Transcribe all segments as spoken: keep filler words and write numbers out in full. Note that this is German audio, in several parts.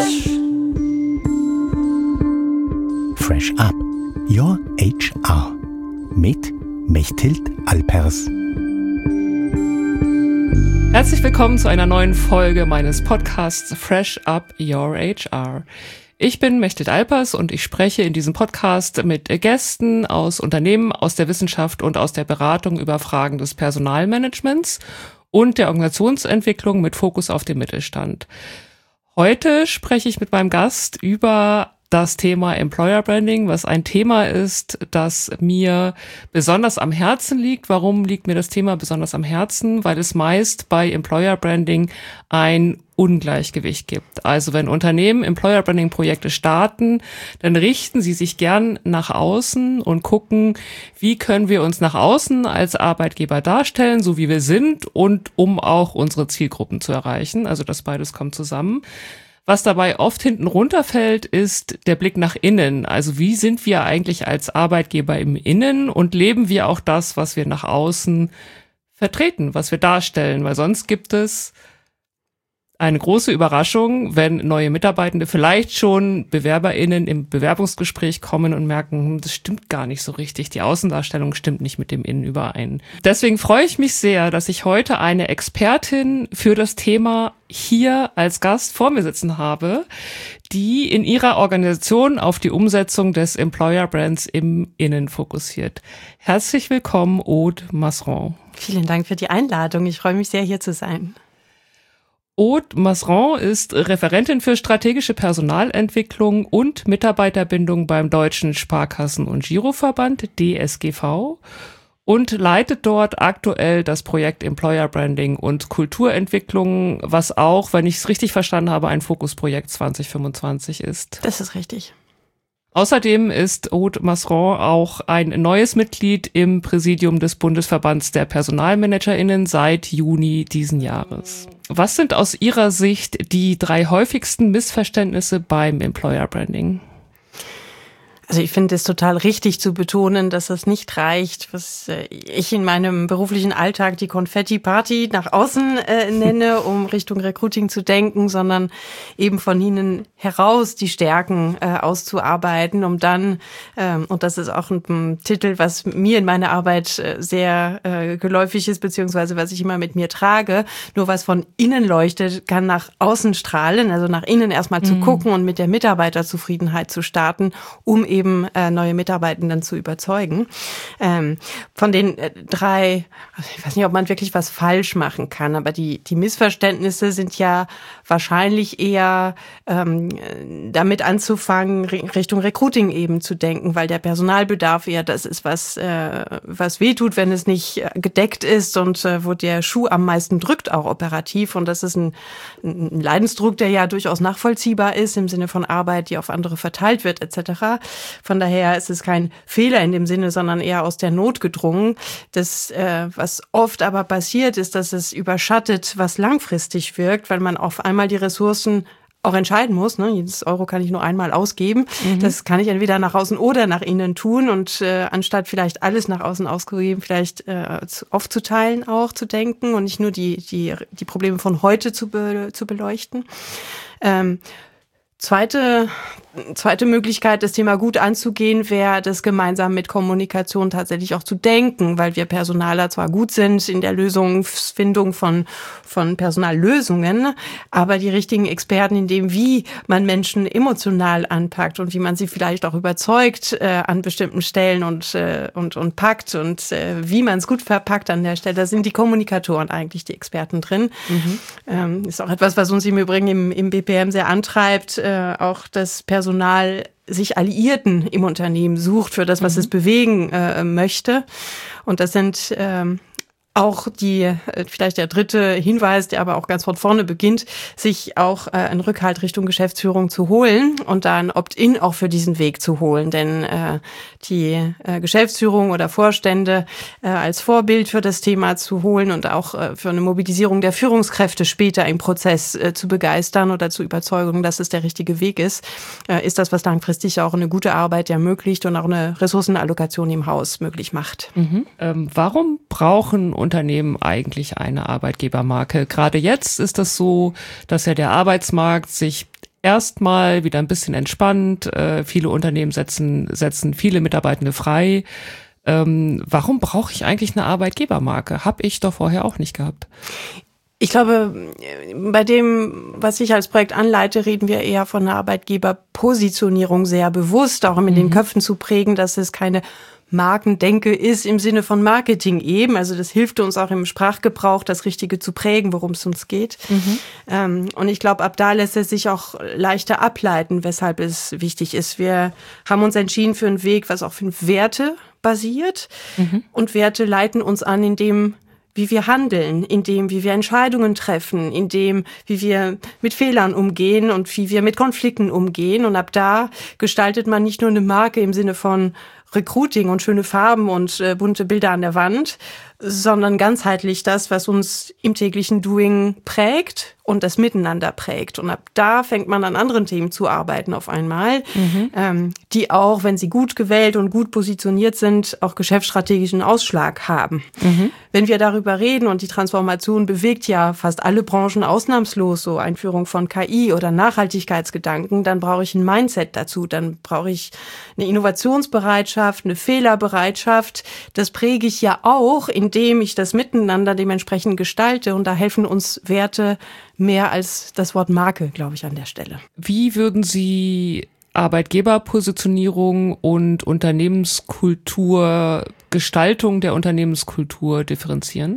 Fresh Up, Your H R mit Mechthild Alpers. Herzlich willkommen zu einer neuen Folge meines Podcasts Fresh Up, Your H R. Ich bin Mechthild Alpers und ich spreche in diesem Podcast mit Gästen aus Unternehmen, aus der Wissenschaft und aus der Beratung über Fragen des Personalmanagements und der Organisationsentwicklung mit Fokus auf den Mittelstand. Heute spreche ich mit meinem Gast über das Thema Employer Branding, was ein Thema ist, das mir besonders am Herzen liegt. Warum liegt mir das Thema besonders am Herzen? Weil es meist bei Employer Branding ein Ungleichgewicht gibt. Also wenn Unternehmen Employer Branding Projekte starten, dann richten sie sich gern nach außen und gucken, wie können wir uns nach außen als Arbeitgeber darstellen, so wie wir sind, und um auch unsere Zielgruppen zu erreichen. Also das beides kommt zusammen. Was dabei oft hinten runterfällt, ist der Blick nach innen. Also wie sind wir eigentlich als Arbeitgeber im Innen und leben wir auch das, was wir nach außen vertreten, was wir darstellen? Weil sonst gibt es eine große Überraschung, wenn neue Mitarbeitende vielleicht schon BewerberInnen im Bewerbungsgespräch kommen und merken, das stimmt gar nicht so richtig, die Außendarstellung stimmt nicht mit dem Innen überein. Deswegen freue ich mich sehr, dass ich heute eine Expertin für das Thema hier als Gast vor mir sitzen habe, die in ihrer Organisation auf die Umsetzung des Employer Brands im Innen fokussiert. Herzlich willkommen, Aude Masseron. Vielen Dank für die Einladung. Ich freue mich sehr, hier zu sein. Aude Masseron ist Referentin für strategische Personalentwicklung und Mitarbeiterbindung beim Deutschen Sparkassen- und Giroverband, D S G V, und leitet dort aktuell das Projekt Employer Branding und Kulturentwicklung, was auch, wenn ich es richtig verstanden habe, ein Fokusprojekt zwanzig fünfundzwanzig ist. Das ist richtig. Außerdem ist Aude Masseron auch ein neues Mitglied im Präsidium des Bundesverbands der PersonalmanagerInnen seit Juni diesen Jahres. Was sind aus Ihrer Sicht die drei häufigsten Missverständnisse beim Employer Branding? Also ich finde es total richtig zu betonen, dass es nicht reicht, was ich in meinem beruflichen Alltag die Konfetti-Party nach außen äh, nenne, um Richtung Recruiting zu denken, sondern eben von ihnen heraus die Stärken äh, auszuarbeiten, um dann, ähm, und das ist auch ein, ein Titel, was mir in meiner Arbeit äh, sehr äh, geläufig ist, beziehungsweise was ich immer mit mir trage, nur was von innen leuchtet, kann nach außen strahlen, also nach innen erstmal mhm. zu gucken und mit der Mitarbeiterzufriedenheit zu starten, um eben äh, neue Mitarbeitenden zu überzeugen. Ähm, von den äh, drei, ich weiß nicht, ob man wirklich was falsch machen kann, aber die die Missverständnisse sind ja wahrscheinlich eher ähm, damit anzufangen, Richtung Recruiting eben zu denken, weil der Personalbedarf eher das ist, was äh, was wehtut, wenn es nicht gedeckt ist und äh, wo der Schuh am meisten drückt, auch operativ. Und das ist ein, ein Leidensdruck, der ja durchaus nachvollziehbar ist im Sinne von Arbeit, die auf andere verteilt wird et cetera. Von daher ist es kein Fehler in dem Sinne, sondern eher aus der Not gedrungen. Das, äh, was oft aber passiert, ist, dass es überschattet, was langfristig wirkt, weil man auf einmal die Ressourcen auch entscheiden muss. Ne? Jedes Euro kann ich nur einmal ausgeben. Mhm. Das kann ich entweder nach außen oder nach innen tun. Und äh, anstatt vielleicht alles nach außen ausgegeben, vielleicht äh, aufzuteilen auch, zu denken und nicht nur die die die Probleme von heute zu, be, zu beleuchten. Ähm, Zweite, zweite Möglichkeit, das Thema gut anzugehen, wäre, das gemeinsam mit Kommunikation tatsächlich auch zu denken, weil wir Personaler zwar gut sind in der Lösungsfindung von, von Personallösungen, aber die richtigen Experten in dem, wie man Menschen emotional anpackt und wie man sie vielleicht auch überzeugt äh, an bestimmten Stellen und, äh, und, und packt und äh, wie man es gut verpackt an der Stelle, da sind die Kommunikatoren eigentlich die Experten drin. Mhm. Ähm, ist auch etwas, was uns im Übrigen im, im B P M sehr antreibt, äh, auch das Personal sich Alliierten im Unternehmen sucht für das, was mhm. es bewegen äh, möchte. Und das sind ähm, auch die, vielleicht der dritte Hinweis, der aber auch ganz von vorne beginnt, sich auch äh, einen Rückhalt Richtung Geschäftsführung zu holen und da ein Opt-in auch für diesen Weg zu holen. Denn äh, die äh, Geschäftsführung oder Vorstände äh, als Vorbild für das Thema zu holen und auch äh, für eine Mobilisierung der Führungskräfte später im Prozess äh, zu begeistern oder zu überzeugen, dass es der richtige Weg ist, äh, ist das, was langfristig auch eine gute Arbeit ermöglicht und auch eine Ressourcenallokation im Haus möglich macht. Mhm. Ähm, warum brauchen Unternehmen eigentlich eine Arbeitgebermarke? Gerade jetzt ist das so, dass ja der Arbeitsmarkt sich erstmal wieder ein bisschen entspannt. Äh, viele Unternehmen setzen, setzen viele Mitarbeitende frei. Ähm, warum brauche ich eigentlich eine Arbeitgebermarke? Hab ich doch vorher auch nicht gehabt. Ich glaube, bei dem, was ich als Projekt anleite, reden wir eher von einer Arbeitgeberpositionierung sehr bewusst, auch in mhm. den Köpfen zu prägen, dass es keine Markendenke ist im Sinne von Marketing eben. Also das hilft uns auch im Sprachgebrauch, das Richtige zu prägen, worum es uns geht. Mhm. Ähm, und ich glaube, ab da lässt es sich auch leichter ableiten, weshalb es wichtig ist. Wir haben uns entschieden für einen Weg, was auch für Werte basiert. Mhm. Und Werte leiten uns an, indem wie wir handeln, in dem, wie wir Entscheidungen treffen, in dem, wie wir mit Fehlern umgehen und wie wir mit Konflikten umgehen. Und ab da gestaltet man nicht nur eine Marke im Sinne von Recruiting und schöne Farben und äh, bunte Bilder an der Wand, sondern ganzheitlich das, was uns im täglichen Doing prägt und das Miteinander prägt. Und ab da fängt man an anderen Themen zu arbeiten auf einmal, mhm. ähm, die auch, wenn sie gut gewählt und gut positioniert sind, auch geschäftsstrategischen Ausschlag haben. Mhm. Wenn wir darüber reden und die Transformation bewegt ja fast alle Branchen ausnahmslos, so Einführung von K I oder Nachhaltigkeitsgedanken, dann brauche ich ein Mindset dazu, dann brauche ich eine Innovationsbereitschaft, eine Fehlerbereitschaft. Das präge ich ja auch, indem ich das Miteinander dementsprechend gestalte. Und da helfen uns Werte mehr als das Wort Marke, glaube ich, an der Stelle. Wie würden Sie Arbeitgeberpositionierung und Unternehmenskultur, Gestaltung der Unternehmenskultur differenzieren?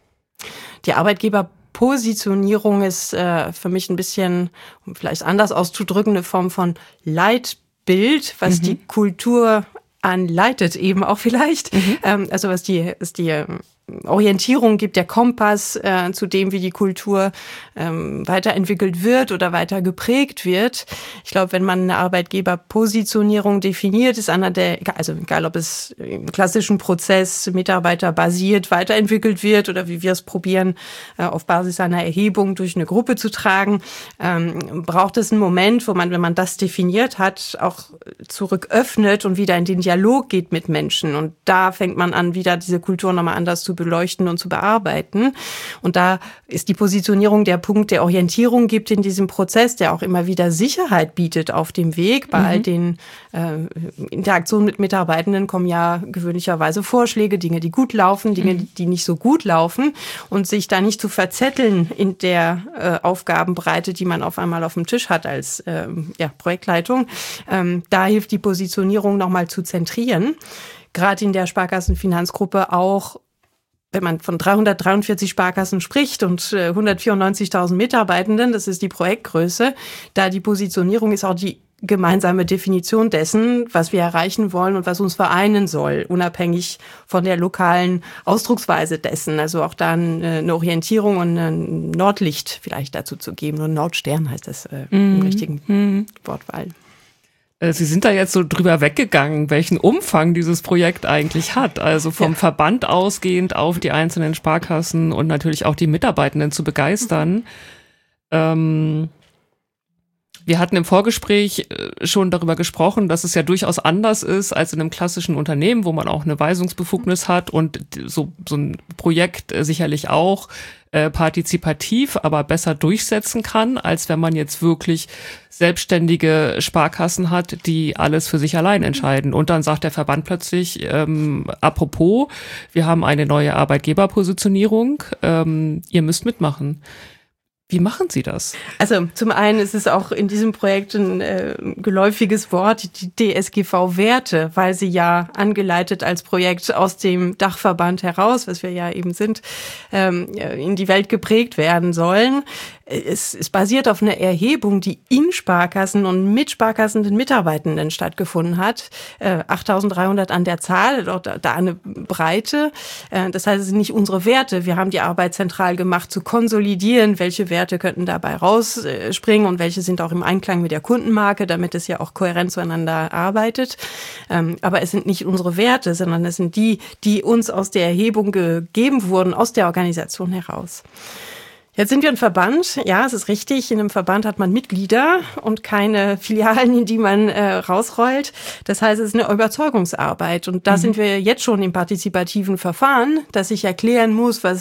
Die Arbeitgeberpositionierung ist äh, für mich ein bisschen, um vielleicht anders auszudrücken, eine Form von Leitbild, was mhm. die Kultur anleitet eben auch vielleicht. Mhm. Ähm, also was die, was die Orientierung gibt, der Kompass äh, zu dem, wie die Kultur ähm, weiterentwickelt wird oder weiter geprägt wird. Ich glaube, wenn man eine Arbeitgeberpositionierung definiert, ist einer der, also egal ob es im klassischen Prozess mitarbeiterbasiert weiterentwickelt wird oder wie wir es probieren, äh, auf Basis einer Erhebung durch eine Gruppe zu tragen, ähm, braucht es einen Moment, wo man, wenn man das definiert hat, auch zurück öffnet und wieder in den Dialog geht mit Menschen. Und da fängt man an, wieder diese Kultur nochmal anders zu beleuchten und zu bearbeiten. Und da ist die Positionierung der Punkt der Orientierung gibt in diesem Prozess, der auch immer wieder Sicherheit bietet auf dem Weg. Bei mhm. all den äh, Interaktionen mit Mitarbeitenden kommen ja gewöhnlicherweise Vorschläge, Dinge, die gut laufen, Dinge, mhm. die nicht so gut laufen. Und sich da nicht zu verzetteln in der äh, Aufgabenbreite, die man auf einmal auf dem Tisch hat als äh, ja, Projektleitung, ähm, da hilft die Positionierung nochmal zu zentrieren. Gerade in der Sparkassenfinanzgruppe auch, wenn man von dreihundertdreiundvierzig Sparkassen spricht und äh, hundertvierundneunzigtausend Mitarbeitenden, das ist die Projektgröße, da die Positionierung ist auch die gemeinsame Definition dessen, was wir erreichen wollen und was uns vereinen soll, unabhängig von der lokalen Ausdrucksweise dessen. Also auch da eine Orientierung und ein Nordlicht vielleicht dazu zu geben. Und Nordstern heißt das äh, mhm. im richtigen mhm. Wortwahl. Sie sind da jetzt so drüber weggegangen, welchen Umfang dieses Projekt eigentlich hat. Also vom ja. Verband ausgehend auf die einzelnen Sparkassen und natürlich auch die Mitarbeitenden zu begeistern. Ähm, wir hatten im Vorgespräch schon darüber gesprochen, dass es ja durchaus anders ist als in einem klassischen Unternehmen, wo man auch eine Weisungsbefugnis hat und so, so ein Projekt sicherlich auch äh, partizipativ, aber besser durchsetzen kann, als wenn man jetzt wirklich selbstständige Sparkassen hat, die alles für sich allein entscheiden. Und dann sagt der Verband plötzlich, ähm, apropos, wir haben eine neue Arbeitgeberpositionierung, ähm, ihr müsst mitmachen. Wie machen Sie das? Also zum einen ist es auch in diesem Projekt ein äh, geläufiges Wort, die D S G V-Werte, weil sie ja angeleitet als Projekt aus dem Dachverband heraus, was wir ja eben sind, ähm, in die Welt geprägt werden sollen. Es, es basiert auf einer Erhebung, die in Sparkassen und mit sparkassenden Mitarbeitenden stattgefunden hat. Äh, achttausenddreihundert an der Zahl, dort da eine Breite. Äh, das heißt, es sind nicht unsere Werte. Wir haben die Arbeit zentral gemacht, zu konsolidieren, welche Werte könnten dabei rausspringen und welche sind auch im Einklang mit der Kundenmarke, damit es ja auch kohärent zueinander arbeitet. Ähm, aber es sind nicht unsere Werte, sondern es sind die, die uns aus der Erhebung gegeben wurden, aus der Organisation heraus. Jetzt sind wir ein Verband. Ja, es ist richtig. In einem Verband hat man Mitglieder und keine Filialen, in die man äh, rausrollt. Das heißt, es ist eine Überzeugungsarbeit. Und da mhm. sind wir jetzt schon im partizipativen Verfahren, dass ich erklären muss, was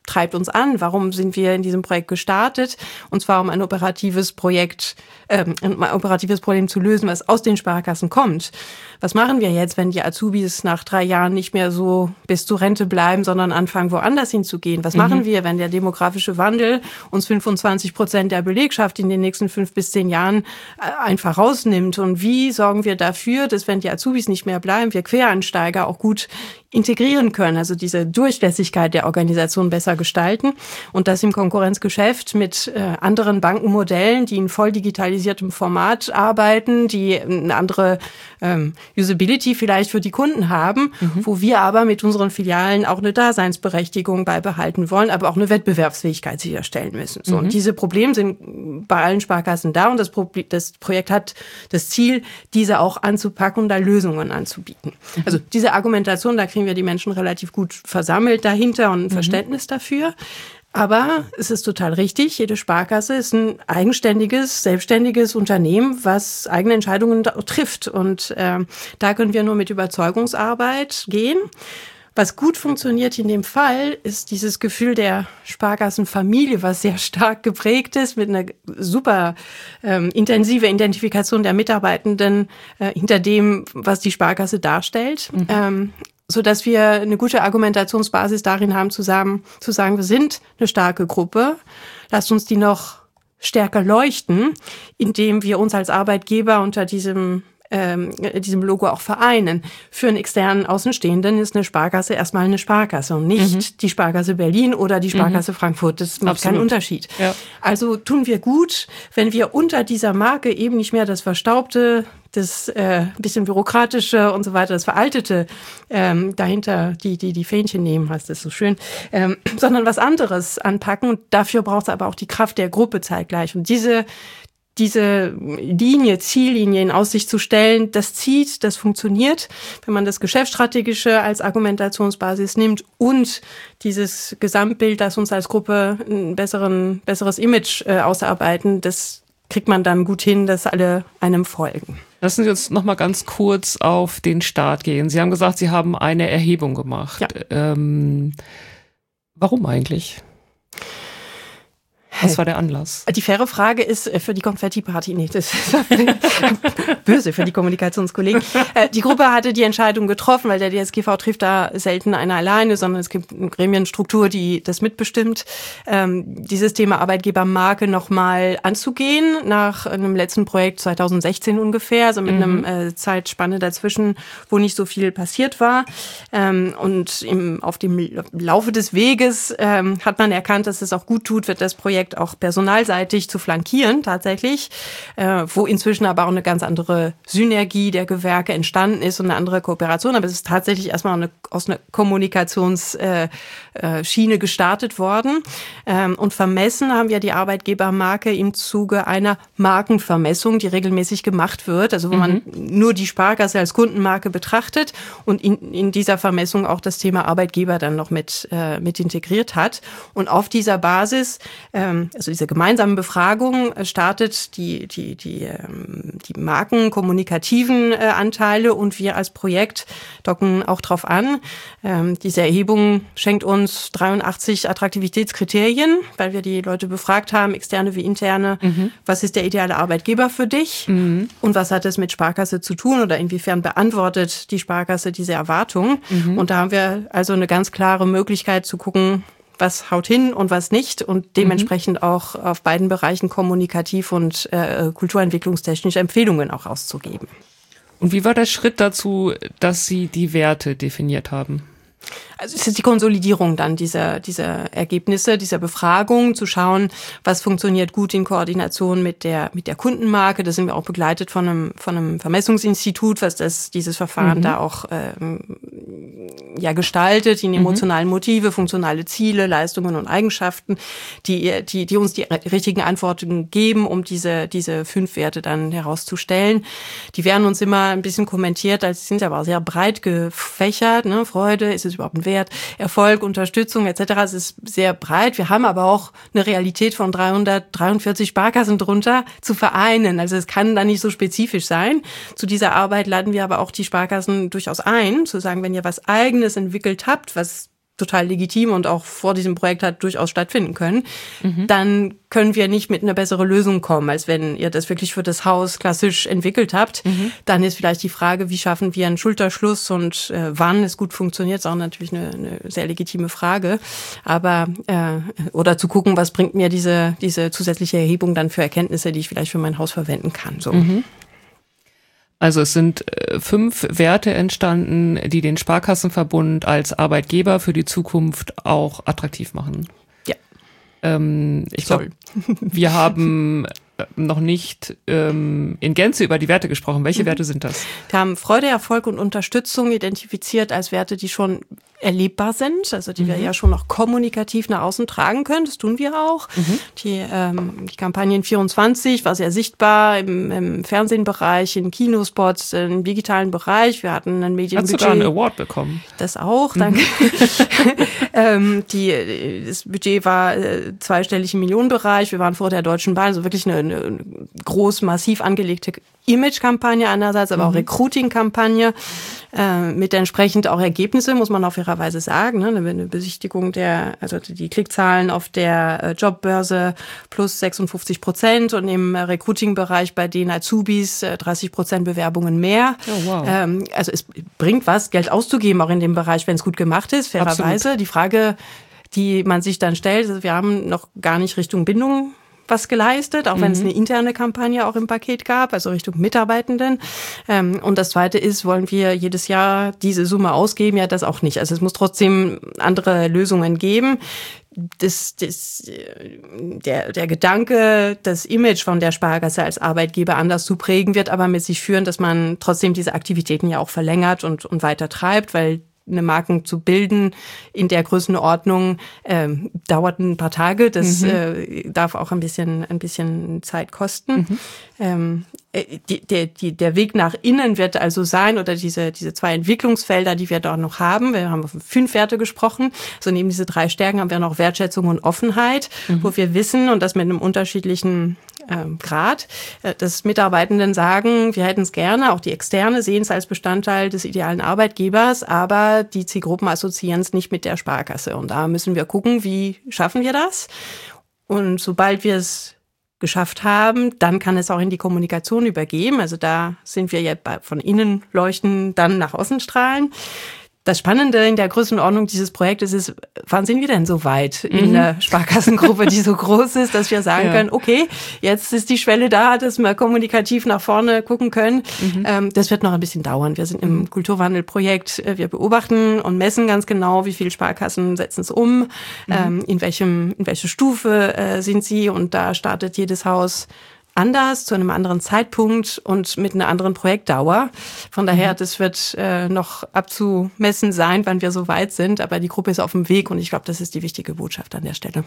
treibt uns an? Warum sind wir in diesem Projekt gestartet? Und zwar um ein operatives Projekt, ähm, ein operatives Problem zu lösen, was aus den Sparkassen kommt. Was machen wir jetzt, wenn die Azubis nach drei Jahren nicht mehr so bis zur Rente bleiben, sondern anfangen, woanders hinzugehen? Was mhm. machen wir, wenn der demografische Wandel uns fünfundzwanzig Prozent der Belegschaft in den nächsten fünf bis zehn Jahren einfach rausnimmt? Und wie sorgen wir dafür, dass, wenn die Azubis nicht mehr bleiben, wir Quereinsteiger auch gut integrieren können, also diese Durchlässigkeit der Organisation besser gestalten und das im Konkurrenzgeschäft mit äh, anderen Bankenmodellen, die in voll digitalisiertem Format arbeiten, die eine andere ähm, Usability vielleicht für die Kunden haben, mhm. wo wir aber mit unseren Filialen auch eine Daseinsberechtigung beibehalten wollen, aber auch eine Wettbewerbsfähigkeit sicherstellen müssen. So, mhm. und diese Probleme sind bei allen Sparkassen da und das, Pro- das Projekt hat das Ziel, diese auch anzupacken und da Lösungen anzubieten. Mhm. Also diese Argumentation, da kriegen wir die Menschen relativ gut versammelt dahinter und ein mhm. Verständnis dafür. Aber es ist total richtig, jede Sparkasse ist ein eigenständiges, selbstständiges Unternehmen, was eigene Entscheidungen trifft. Und äh, da können wir nur mit Überzeugungsarbeit gehen. Was gut funktioniert in dem Fall, ist dieses Gefühl der Sparkassenfamilie, was sehr stark geprägt ist, mit einer super ähm, intensive Identifikation der Mitarbeitenden äh, hinter dem, was die Sparkasse darstellt. Mhm. Ähm, so dass wir eine gute Argumentationsbasis darin haben, zu sagen, zu sagen, wir sind eine starke Gruppe. Lasst uns die noch stärker leuchten, indem wir uns als Arbeitgeber unter diesem ähm, diesem Logo auch vereinen. Für einen externen Außenstehenden ist eine Sparkasse erstmal eine Sparkasse und nicht mhm. die Sparkasse Berlin oder die Sparkasse mhm. Frankfurt. Das macht Absolut. Keinen Unterschied. Ja. Also tun wir gut, wenn wir unter dieser Marke eben nicht mehr das Verstaubte, das äh, bisschen bürokratische und so weiter, das Veraltete ähm, dahinter, die die die Fähnchen nehmen, heißt das so schön, ähm, sondern was anderes anpacken. Und dafür braucht es aber auch die Kraft der Gruppe zeitgleich. Und diese diese Linie, Ziellinie in Aussicht zu stellen, das zieht, das funktioniert, wenn man das Geschäftsstrategische als Argumentationsbasis nimmt und dieses Gesamtbild, das uns als Gruppe ein besseren, besseres Image äh, ausarbeiten, das kriegt man dann gut hin, dass alle einem folgen. Lassen Sie uns noch mal ganz kurz auf den Start gehen. Sie haben gesagt, Sie haben eine Erhebung gemacht. Ja. Ähm, warum eigentlich? Was war der Anlass? Die faire Frage ist für die Konfetti-Party, nee, das ist böse für die Kommunikationskollegen. Die Gruppe hatte die Entscheidung getroffen, weil der D S G V trifft da selten einer alleine, sondern es gibt eine Gremienstruktur, die das mitbestimmt, ähm, dieses Thema Arbeitgebermarke nochmal anzugehen, nach einem letzten Projekt zweitausendsechzehn ungefähr, also mit mhm. einem äh, Zeitspanne dazwischen, wo nicht so viel passiert war. Ähm, und im, auf dem Laufe des Weges ähm, hat man erkannt, dass es auch gut tut, wird das Projekt auch personalseitig zu flankieren tatsächlich, äh, wo inzwischen aber auch eine ganz andere Synergie der Gewerke entstanden ist und eine andere Kooperation. Aber es ist tatsächlich erstmal eine, aus einer Kommunikationsschiene äh, gestartet worden. Ähm, und vermessen haben wir die Arbeitgebermarke im Zuge einer Markenvermessung, die regelmäßig gemacht wird, also wo mhm. man nur die Sparkasse als Kundenmarke betrachtet und in, in dieser Vermessung auch das Thema Arbeitgeber dann noch mit, äh, mit integriert hat. Und auf dieser Basis ähm, also diese gemeinsame Befragung startet die die die die markenkommunikativen Anteile und wir als Projekt docken auch drauf an. Diese Erhebung schenkt uns dreiundachtzig Attraktivitätskriterien, weil wir die Leute befragt haben, externe wie interne. Mhm. Was ist der ideale Arbeitgeber für dich? Mhm. Und was hat es mit Sparkasse zu tun oder inwiefern beantwortet die Sparkasse diese Erwartung? Mhm. Und da haben wir also eine ganz klare Möglichkeit zu gucken, was haut hin und was nicht und dementsprechend mhm. auch auf beiden Bereichen kommunikativ und äh, kulturentwicklungstechnische Empfehlungen auch auszugeben. Und wie war der Schritt dazu, dass Sie die Werte definiert haben? Also es ist die Konsolidierung dann dieser, dieser Ergebnisse, dieser Befragung, zu schauen, was funktioniert gut in Koordination mit der, mit der Kundenmarke. Da sind wir auch begleitet von einem, von einem Vermessungsinstitut, was das, dieses Verfahren mhm. da auch, ähm, ja, gestaltet, in emotionalen Motive, funktionale Ziele, Leistungen und Eigenschaften, die, die, die uns die richtigen Antworten geben, um diese, diese fünf Werte dann herauszustellen. Die werden uns immer ein bisschen kommentiert, als sind aber auch sehr breit gefächert, ne? Freude, ist es überhaupt ein Wert, Erfolg, Unterstützung et cetera. Es ist sehr breit. Wir haben aber auch eine Realität von dreihundertdreiundvierzig Sparkassen drunter zu vereinen. Also es kann da nicht so spezifisch sein. Zu dieser Arbeit laden wir aber auch die Sparkassen durchaus ein, zu sagen, wenn ihr was Eigenes entwickelt habt, was total legitim und auch vor diesem Projekt hat durchaus stattfinden können, mhm. dann können wir nicht mit einer besseren Lösung kommen, als wenn ihr das wirklich für das Haus klassisch entwickelt habt. Mhm. Dann ist vielleicht die Frage, wie schaffen wir einen Schulterschluss und äh, wann es gut funktioniert, ist auch natürlich eine, eine sehr legitime Frage. Aber äh, oder zu gucken, was bringt mir diese diese zusätzliche Erhebung dann für Erkenntnisse, die ich vielleicht für mein Haus verwenden kann. So. Mhm. Also es sind äh, fünf Werte entstanden, die den Sparkassenverbund als Arbeitgeber für die Zukunft auch attraktiv machen. Ja. Ähm, ich glaube, wir haben noch nicht ähm, in Gänze über die Werte gesprochen. Welche mhm. Werte sind das? Wir haben Freude, Erfolg und Unterstützung identifiziert als Werte, die schon erlebbar sind, also die mhm. wir ja schon noch kommunikativ nach außen tragen können. Das tun wir auch. Mhm. Die, ähm, die Kampagnen vierundzwanzig war sehr sichtbar im, im Fernsehbereich, in Kinospots, im digitalen Bereich. Wir hatten ein Medienbudget. Hast du da einen Award bekommen? Das auch, danke. Mhm. ähm, die, das Budget war äh, zweistellig im Millionenbereich. Wir waren vor der Deutschen Bahn, also wirklich eine, eine groß, massiv angelegte Image-Kampagne einerseits, aber mhm. auch Recruiting-Kampagne äh, mit entsprechend auch Ergebnisse, muss man auf fairerweise sagen. Ne? Eine Besichtigung der, also die Klickzahlen auf der äh, Jobbörse plus sechsundfünfzig Prozent und im äh, Recruiting-Bereich bei den Azubis äh, dreißig Prozent Bewerbungen mehr. Oh, wow. Ähm, also es bringt was, Geld auszugeben, auch in dem Bereich, wenn es gut gemacht ist, fairerweise. Absolut. Die Frage, die man sich dann stellt, also wir haben noch gar nicht Richtung Bindung was geleistet, auch wenn es eine interne Kampagne auch im Paket gab, also Richtung Mitarbeitenden. Und das Zweite ist, wollen wir jedes Jahr diese Summe ausgeben? Ja, das auch nicht. Also es muss trotzdem andere Lösungen geben. Das, das, der, der Gedanke, das Image von der Sparkasse als Arbeitgeber anders zu prägen, wird aber mit sich führen, dass man trotzdem diese Aktivitäten ja auch verlängert und, und weiter treibt, weil eine Marken zu bilden in der Größenordnung ähm, dauert ein paar Tage. Das mhm. äh, darf auch ein bisschen ein bisschen Zeit kosten. Mhm. Ähm, die, der, die, der Weg nach innen wird also sein, oder diese diese zwei Entwicklungsfelder, die wir dort noch haben. Wir haben von fünf Werte gesprochen. So neben diese drei Stärken haben wir noch Wertschätzung und Offenheit, mhm. wo wir wissen, und das mit einem unterschiedlichen ähm, Grad, äh, dass Mitarbeitenden sagen, wir hätten es gerne, auch die Externe sehen es als Bestandteil des idealen Arbeitgebers, aber die Zielgruppen assoziieren es nicht mit der Sparkasse. Und da müssen wir gucken, wie schaffen wir das? Und sobald wir es geschafft haben, dann kann es auch in die Kommunikation übergeben. Also da sind wir jetzt von innen leuchten, dann nach außen strahlen. Das Spannende in der Größenordnung dieses Projektes ist, wann sind wir denn so weit in mhm. der Sparkassengruppe, die so groß ist, dass wir sagen ja. können, okay, jetzt ist die Schwelle da, dass wir kommunikativ nach vorne gucken können. Mhm. Ähm, das wird noch ein bisschen dauern. Wir sind im Kulturwandelprojekt, wir beobachten und messen ganz genau, wie viele Sparkassen setzen es um, mhm. ähm, in welchem, in welche Stufe äh, sind sie, und da startet jedes Haus anders, zu einem anderen Zeitpunkt und mit einer anderen Projektdauer. Von daher, mhm. das wird äh, noch abzumessen sein, wann wir so weit sind. Aber die Gruppe ist auf dem Weg, und ich glaube, das ist die wichtige Botschaft an der Stelle.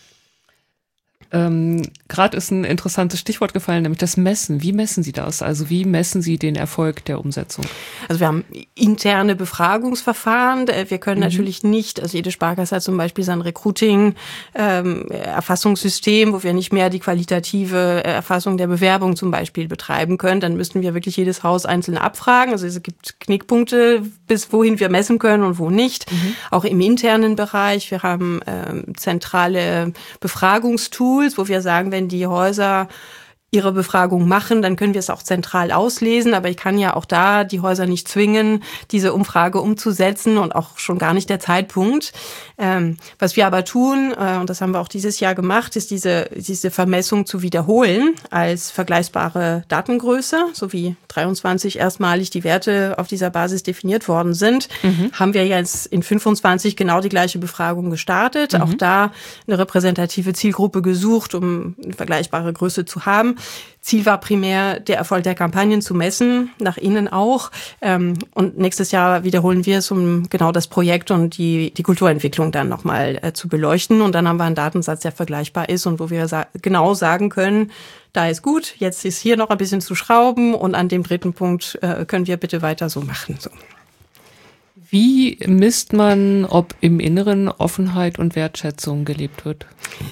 Ähm, Gerade ist ein interessantes Stichwort gefallen, nämlich das Messen. Wie messen Sie das? Also wie messen Sie den Erfolg der Umsetzung? Also wir haben interne Befragungsverfahren. Wir können mhm. natürlich nicht, also jede Sparkasse hat zum Beispiel sein Recruiting-Erfassungssystem, ähm, wo wir nicht mehr die qualitative Erfassung der Bewerbung zum Beispiel betreiben können. Dann müssten wir wirklich jedes Haus einzeln abfragen. Also es gibt Knickpunkte, bis wohin wir messen können und wo nicht. Mhm. Auch im internen Bereich. Wir haben ähm, zentrale Befragungstools, wo wir sagen, wenn die Häuser ihre Befragung machen, dann können wir es auch zentral auslesen. Aber ich kann ja auch da die Häuser nicht zwingen, diese Umfrage umzusetzen, und auch schon gar nicht der Zeitpunkt. Ähm, was wir aber tun, äh, und das haben wir auch dieses Jahr gemacht, ist diese, diese Vermessung zu wiederholen als vergleichbare Datengröße, so wie dreiundzwanzig erstmalig die Werte auf dieser Basis definiert worden sind, mhm. haben wir jetzt in fünfundzwanzig genau die gleiche Befragung gestartet. Mhm. Auch da eine repräsentative Zielgruppe gesucht, um eine vergleichbare Größe zu haben. Ziel war primär, der Erfolg der Kampagnen zu messen, nach innen auch. Und nächstes Jahr wiederholen wir es, um genau das Projekt und die, die Kulturentwicklung dann nochmal zu beleuchten. Und dann haben wir einen Datensatz, der vergleichbar ist und wo wir sa- genau sagen können, da ist gut, jetzt ist hier noch ein bisschen zu schrauben, und an dem dritten Punkt äh, können wir bitte weiter so machen. So. Wie misst man, ob im Inneren Offenheit und Wertschätzung gelebt wird?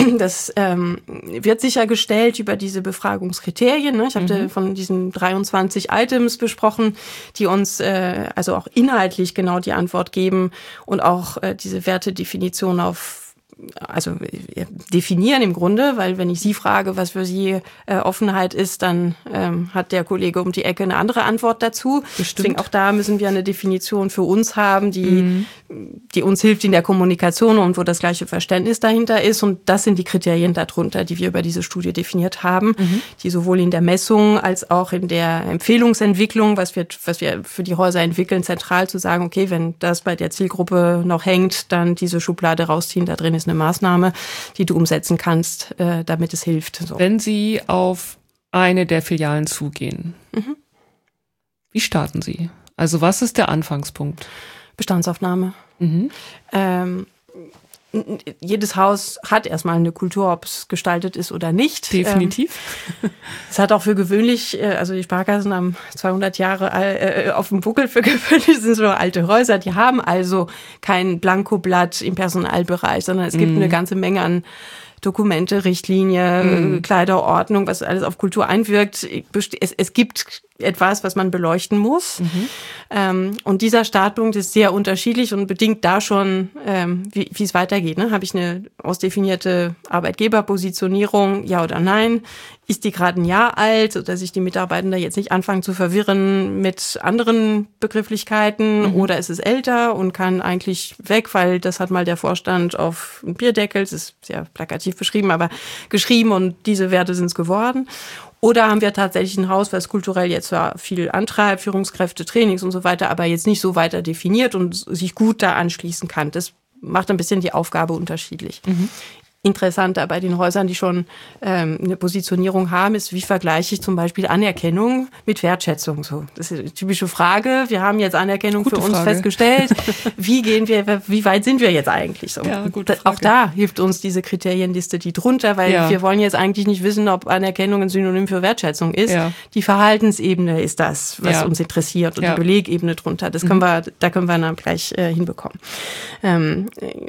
das ähm, wird sichergestellt über diese Befragungskriterien. Ne? Ich habe mhm. von diesen dreiundzwanzig Items besprochen, die uns äh, also auch inhaltlich genau die Antwort geben und auch äh, diese Wertedefinition auf also definieren im Grunde, weil wenn ich Sie frage, was für Sie äh, Offenheit ist, dann ähm, hat der Kollege um die Ecke eine andere Antwort dazu. Bestimmt. Deswegen auch da müssen wir eine Definition für uns haben, die, mhm. die uns hilft in der Kommunikation und wo das gleiche Verständnis dahinter ist. Und das sind die Kriterien darunter, die wir über diese Studie definiert haben, mhm. die sowohl in der Messung als auch in der Empfehlungsentwicklung, was wir, was wir für die Häuser entwickeln, zentral zu sagen, okay, wenn das bei der Zielgruppe noch hängt, dann diese Schublade rausziehen, da drin ist eine Maßnahme, die du umsetzen kannst, äh, damit es hilft. So. Wenn Sie auf eine der Filialen zugehen, mhm. wie starten Sie? Also was ist der Anfangspunkt? Bestandsaufnahme. Mhm. Ähm, jedes Haus hat erstmal eine Kultur, ob es gestaltet ist oder nicht. Definitiv. Es hat auch für gewöhnlich, also die Sparkassen haben zweihundert Jahre auf dem Buckel, für gewöhnlich sind so alte Häuser, die haben also kein Blankoblatt im Personalbereich, sondern es gibt mm. eine ganze Menge an Dokumente, Richtlinie, mm. Kleiderordnung, was alles auf Kultur einwirkt. Es, es gibt etwas, was man beleuchten muss. Mhm. Ähm, und dieser Startpunkt ist sehr unterschiedlich und bedingt da schon, ähm, wie, wie es weitergeht. Ne? Habe ich eine ausdefinierte Arbeitgeberpositionierung, ja oder nein? Ist die gerade ein Jahr alt, sodass sich die Mitarbeitenden jetzt nicht anfangen zu verwirren mit anderen Begrifflichkeiten? Mhm. Oder ist es älter und kann eigentlich weg, weil das hat mal der Vorstand auf einen Bierdeckel, das ist sehr plakativ beschrieben, aber geschrieben und diese Werte sind es geworden. Oder haben wir tatsächlich ein Haus, was kulturell jetzt zwar viel antreibt, Führungskräfte, Trainings und so weiter, aber jetzt nicht so weiter definiert und sich gut da anschließen kann. Das macht ein bisschen die Aufgabe unterschiedlich. Mhm. Interessanter bei den Häusern, die schon ähm, eine Positionierung haben, ist, wie vergleiche ich zum Beispiel Anerkennung mit Wertschätzung? So, das ist eine typische Frage. Wir haben jetzt Anerkennung gute für uns Frage. festgestellt. Wie gehen wir, wie weit sind wir jetzt eigentlich? So, ja, gute Frage. Auch da hilft uns diese Kriterienliste, die drunter, weil ja. wir wollen jetzt eigentlich nicht wissen, ob Anerkennung ein Synonym für Wertschätzung ist. Ja. Die Verhaltensebene ist das, was ja. uns interessiert und ja. die Belegebene drunter. Das können mhm. wir, da können wir dann gleich äh, hinbekommen. Ähm,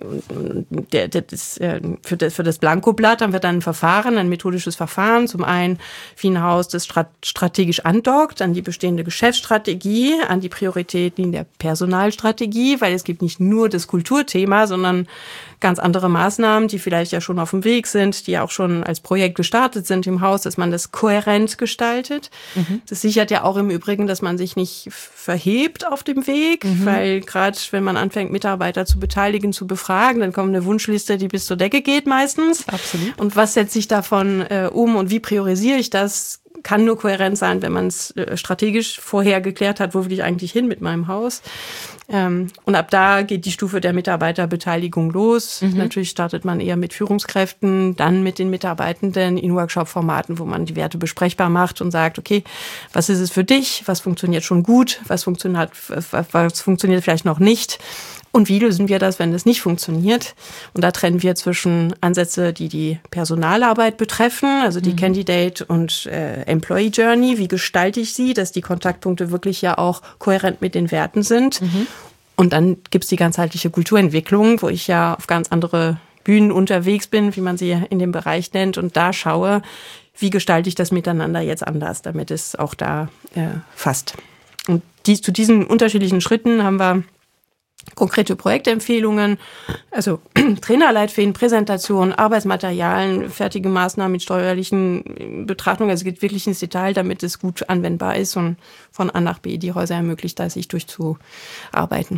der, der, das, äh, für Für das Blankoblatt haben wir dann ein Verfahren, ein methodisches Verfahren. Zum einen wie ein Haus, das strategisch andockt an die bestehende Geschäftsstrategie, an die Prioritäten in der Personalstrategie, weil es gibt nicht nur das Kulturthema, sondern ganz andere Maßnahmen, die vielleicht ja schon auf dem Weg sind, die ja auch schon als Projekt gestartet sind im Haus, dass man das kohärent gestaltet. Mhm. Das sichert ja auch im Übrigen, dass man sich nicht verhebt auf dem Weg, mhm. weil gerade wenn man anfängt, Mitarbeiter zu beteiligen, zu befragen, dann kommt eine Wunschliste, die bis zur Decke geht meistens. Absolut. Und was setze ich davon äh, um und wie priorisiere ich das? Kann nur kohärent sein, wenn man es äh, strategisch vorher geklärt hat, wo will ich eigentlich hin mit meinem Haus. Ähm, und ab da geht die Stufe der Mitarbeiterbeteiligung los. Mhm. Natürlich startet man eher mit Führungskräften, dann mit den Mitarbeitenden in Workshop-Formaten, wo man die Werte besprechbar macht und sagt, okay, was ist es für dich? Was funktioniert schon gut? Was funktioniert, was funktioniert vielleicht noch nicht? Und wie lösen wir das, wenn das nicht funktioniert? Und da trennen wir zwischen Ansätze, die die Personalarbeit betreffen, also die mhm. Candidate- und äh, Employee Journey. Wie gestalte ich sie, dass die Kontaktpunkte wirklich ja auch kohärent mit den Werten sind? Mhm. Und dann gibt's die ganzheitliche Kulturentwicklung, wo ich ja auf ganz andere Bühnen unterwegs bin, wie man sie in dem Bereich nennt, und da schaue, wie gestalte ich das miteinander jetzt anders, damit es auch da äh, passt. Und dies, zu diesen unterschiedlichen Schritten haben wir konkrete Projektempfehlungen, also Trainerleitfäden, Präsentationen, Arbeitsmaterialien, fertige Maßnahmen mit steuerlichen Betrachtungen. Also es geht wirklich ins Detail, damit es gut anwendbar ist und von A nach B die Häuser ermöglicht, da sich durchzuarbeiten.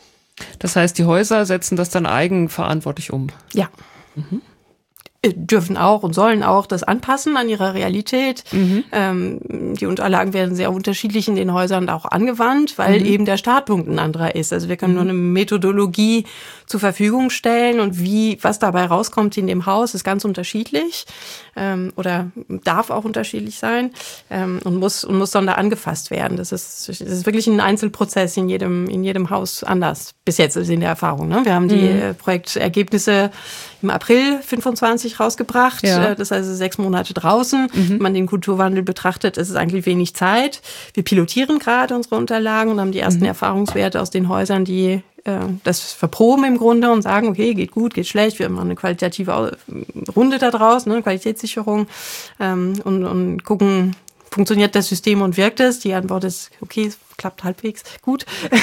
Das heißt, die Häuser setzen das dann eigenverantwortlich um? Ja. Mhm. Dürfen auch und sollen auch das anpassen an ihrer Realität. Mhm. Ähm, die Unterlagen werden sehr unterschiedlich in den Häusern auch angewandt, weil mhm. eben der Startpunkt ein anderer ist. Also wir können mhm. nur eine Methodologie zur Verfügung stellen und wie, was dabei rauskommt in dem Haus, ist ganz unterschiedlich ähm, oder darf auch unterschiedlich sein ähm, und muss und muss dann da angefasst werden. Das ist, das ist wirklich ein Einzelprozess in jedem in jedem Haus anders. Bis jetzt ist in der Erfahrung. Ne? Wir haben die mhm. Projektergebnisse im April fünfundzwanzig rausgebracht. Ja. Das heißt, sechs Monate draußen. Mhm. Wenn man den Kulturwandel betrachtet, ist es eigentlich wenig Zeit. Wir pilotieren gerade unsere Unterlagen und haben die ersten mhm. Erfahrungswerte aus den Häusern, die äh, das verproben im Grunde und sagen, okay, geht gut, geht schlecht, wir machen eine qualitative Runde da draus, ne, Qualitätssicherung ähm, und, und gucken, funktioniert das System und wirkt es? Die Antwort ist, okay, es klappt halbwegs gut.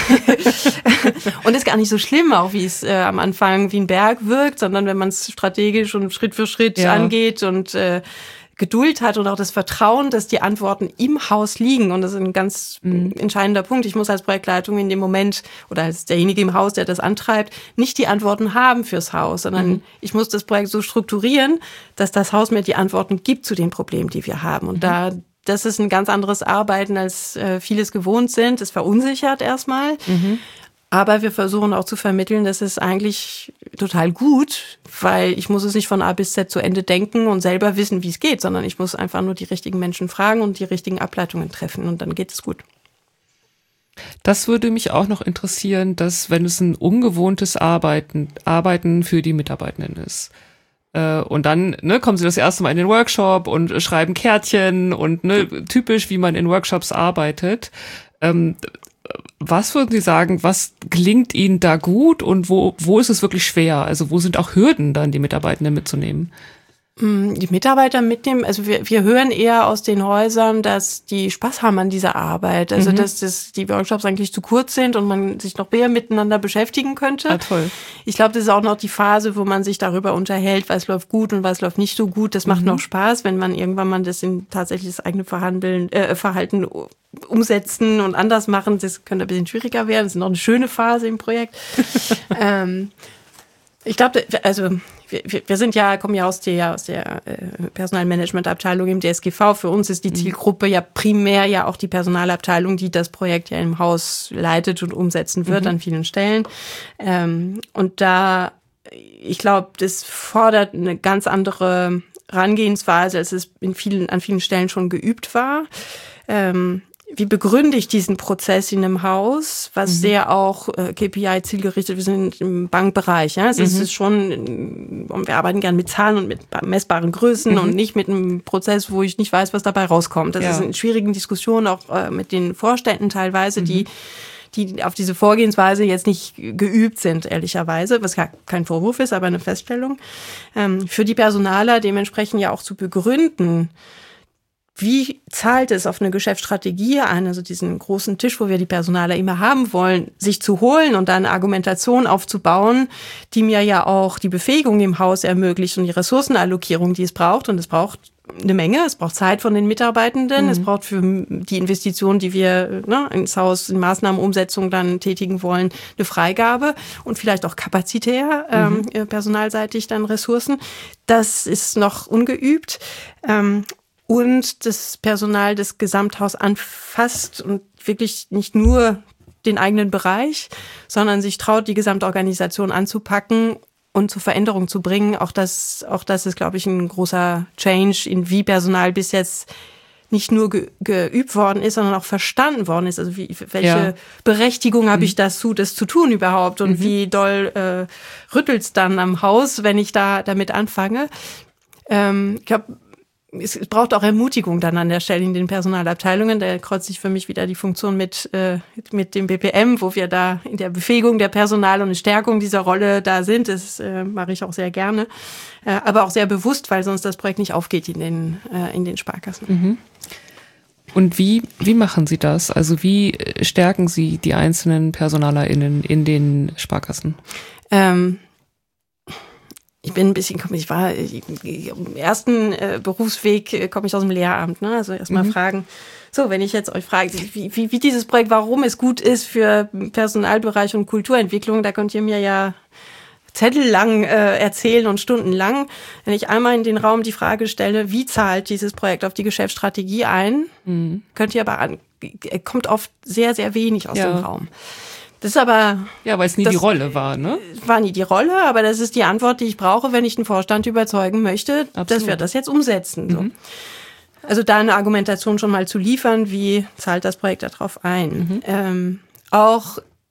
Und ist gar nicht so schlimm, auch wie es äh, am Anfang wie ein Berg wirkt, sondern wenn man es strategisch und Schritt für Schritt ja. angeht und äh, Geduld hat und auch das Vertrauen, dass die Antworten im Haus liegen. Und das ist ein ganz mhm. entscheidender Punkt. Ich muss als Projektleitung in dem Moment oder als derjenige im Haus, der das antreibt, nicht die Antworten haben fürs Haus, sondern mhm. ich muss das Projekt so strukturieren, dass das Haus mir die Antworten gibt zu den Problemen, die wir haben. Und mhm. da das ist ein ganz anderes Arbeiten, als äh, vieles gewohnt sind. Es verunsichert erstmal. Mhm. Aber wir versuchen auch zu vermitteln, das ist eigentlich total gut, weil ich muss es nicht von A bis Z zu Ende denken und selber wissen, wie es geht, sondern ich muss einfach nur die richtigen Menschen fragen und die richtigen Ableitungen treffen und dann geht es gut. Das würde mich auch noch interessieren, dass wenn es ein ungewohntes Arbeiten, Arbeiten für die Mitarbeitenden ist, und dann ne, kommen sie das erste Mal in den Workshop und schreiben Kärtchen und ne, typisch, wie man in Workshops arbeitet. Ähm, was würden Sie sagen, was gelingt Ihnen da gut und wo, wo ist es wirklich schwer? Also wo sind auch Hürden dann, die Mitarbeitenden mitzunehmen? Die Mitarbeiter mitnehmen, also wir, wir hören eher aus den Häusern, dass die Spaß haben an dieser Arbeit, also mhm. dass das, die Workshops eigentlich zu kurz sind und man sich noch mehr miteinander beschäftigen könnte. Ah, toll. Ich glaube, das ist auch noch die Phase, wo man sich darüber unterhält, was läuft gut und was läuft nicht so gut. Das macht mhm. noch Spaß, wenn man irgendwann mal das in tatsächlich das eigene Verhandeln, äh, Verhalten umsetzen und anders machen. Das könnte ein bisschen schwieriger werden. Das ist noch eine schöne Phase im Projekt. ähm, ich glaube, also wir, wir sind ja, kommen ja aus der, aus der äh, Personalmanagementabteilung im D S G V. Für uns ist die Zielgruppe ja primär ja auch die Personalabteilung, die das Projekt ja im Haus leitet und umsetzen wird mhm. an vielen Stellen. Ähm, und da, ich glaube, das fordert eine ganz andere Herangehensweise, als es in vielen, an vielen Stellen schon geübt war. Ähm, Wie begründe ich diesen Prozess in einem Haus, was mhm. sehr auch äh, K P I-zielgerichtet, wir sind im Bankbereich, ja, es mhm. ist schon, wir arbeiten gern mit Zahlen und mit messbaren Größen mhm. und nicht mit einem Prozess, wo ich nicht weiß, was dabei rauskommt. Das ja. ist in schwierigen Diskussionen auch äh, mit den Vorständen teilweise, mhm. die die auf diese Vorgehensweise jetzt nicht geübt sind, ehrlicherweise, was kein Vorwurf ist, aber eine Feststellung. Ähm, für die Personaler dementsprechend ja auch zu begründen, wie zahlt es auf eine Geschäftsstrategie ein, also diesen großen Tisch, wo wir die Personaler immer haben wollen, sich zu holen und dann eine Argumentation aufzubauen, die mir ja auch die Befähigung im Haus ermöglicht und die Ressourcenallokierung, die es braucht. Und es braucht eine Menge, es braucht Zeit von den Mitarbeitenden, mhm. es braucht für die Investitionen, die wir ne, ins Haus in Maßnahmenumsetzung dann tätigen wollen, eine Freigabe und vielleicht auch kapazitär, mhm. ähm, personalseitig dann Ressourcen. Das ist noch ungeübt. Ähm, Und das Personal das Gesamthaus anfasst und wirklich nicht nur den eigenen Bereich, sondern sich traut, die Gesamtorganisation anzupacken und zur Veränderung zu bringen. Auch das, auch das ist, glaube ich, ein großer Change, in wie Personal bis jetzt nicht nur ge- geübt worden ist, sondern auch verstanden worden ist. Also wie, welche ja. Berechtigung habe mhm. ich dazu, das zu tun überhaupt? Und mhm. wie doll äh, rüttelt's dann am Haus, wenn ich da damit anfange? Ähm, ich glaube, es braucht auch Ermutigung dann an der Stelle in den Personalabteilungen. Da kreuzt sich für mich wieder die Funktion mit äh, mit dem B P M, wo wir da in der Befähigung der Personal und Stärkung dieser Rolle da sind. Das äh, mache ich auch sehr gerne, äh, aber auch sehr bewusst, weil sonst das Projekt nicht aufgeht in den äh, in den Sparkassen. Mhm. Und wie wie machen Sie das? Also wie stärken Sie die einzelnen PersonalerInnen in den Sparkassen? Ähm, Ich bin ein bisschen, ich war im ersten äh, Berufsweg äh, komme ich aus dem Lehramt, ne? Also erstmal mhm. fragen, so, wenn ich jetzt euch frage, wie, wie, wie dieses Projekt, warum es gut ist für Personalbereich und Kulturentwicklung, da könnt ihr mir ja zettellang äh, erzählen und stundenlang. Wenn ich einmal in den Raum die Frage stelle, wie zahlt dieses Projekt auf die Geschäftsstrategie ein, mhm. könnt ihr aber an, kommt oft sehr, sehr wenig aus ja. dem Raum. Das ist aber... Ja, weil es nie die Rolle war, ne? War nie die Rolle, aber das ist die Antwort, die ich brauche, wenn ich den Vorstand überzeugen möchte, Absolut. dass wir das jetzt umsetzen. So. Mhm. Also da eine Argumentation schon mal zu liefern, wie zahlt das Projekt darauf ein. Mhm. Ähm, auch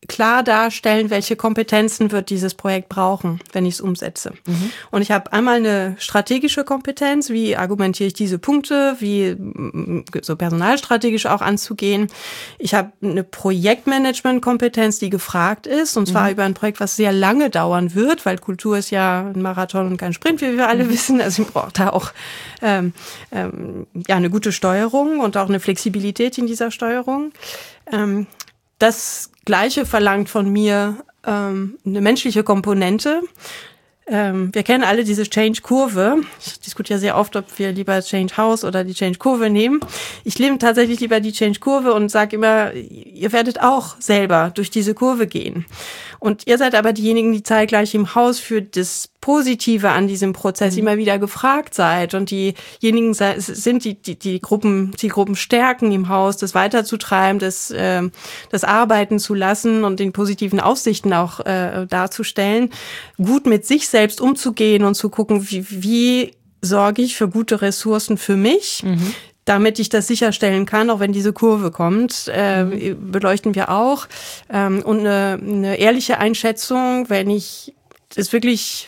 klar darstellen, welche Kompetenzen wird dieses Projekt brauchen, wenn ich es umsetze. Mhm. Und ich habe einmal eine strategische Kompetenz, wie argumentiere ich diese Punkte, wie so personalstrategisch auch anzugehen. Ich habe eine Projektmanagement-Kompetenz, die gefragt ist, und zwar mhm. über ein Projekt, was sehr lange dauern wird, weil Kultur ist ja ein Marathon und kein Sprint, wie wir alle mhm. wissen. Also ich brauche da auch ähm, ähm, ja eine gute Steuerung und auch eine Flexibilität in dieser Steuerung. Ähm, Das Gleiche verlangt von mir ähm, eine menschliche Komponente. Ähm, wir kennen alle diese Change-Kurve. Ich diskutiere sehr oft, ob wir lieber Change-House oder die Change-Kurve nehmen. Ich nehme tatsächlich lieber die Change-Kurve und sage immer, ihr werdet auch selber durch diese Kurve gehen. Und ihr seid aber diejenigen, die zeitgleich im Haus für das Positive an diesem Prozess mhm. immer wieder gefragt seid. Und diejenigen sind, die die, die Gruppen, die Gruppen stärken im Haus, das weiterzutreiben, das, äh, das arbeiten zu lassen und den positiven Aussichten auch äh, darzustellen, gut mit sich selbst umzugehen und zu gucken, wie, wie sorge ich für gute Ressourcen für mich, mhm. damit ich das sicherstellen kann, auch wenn diese Kurve kommt, äh, mhm. beleuchten wir auch. Ähm, und eine, eine ehrliche Einschätzung, wenn ich es wirklich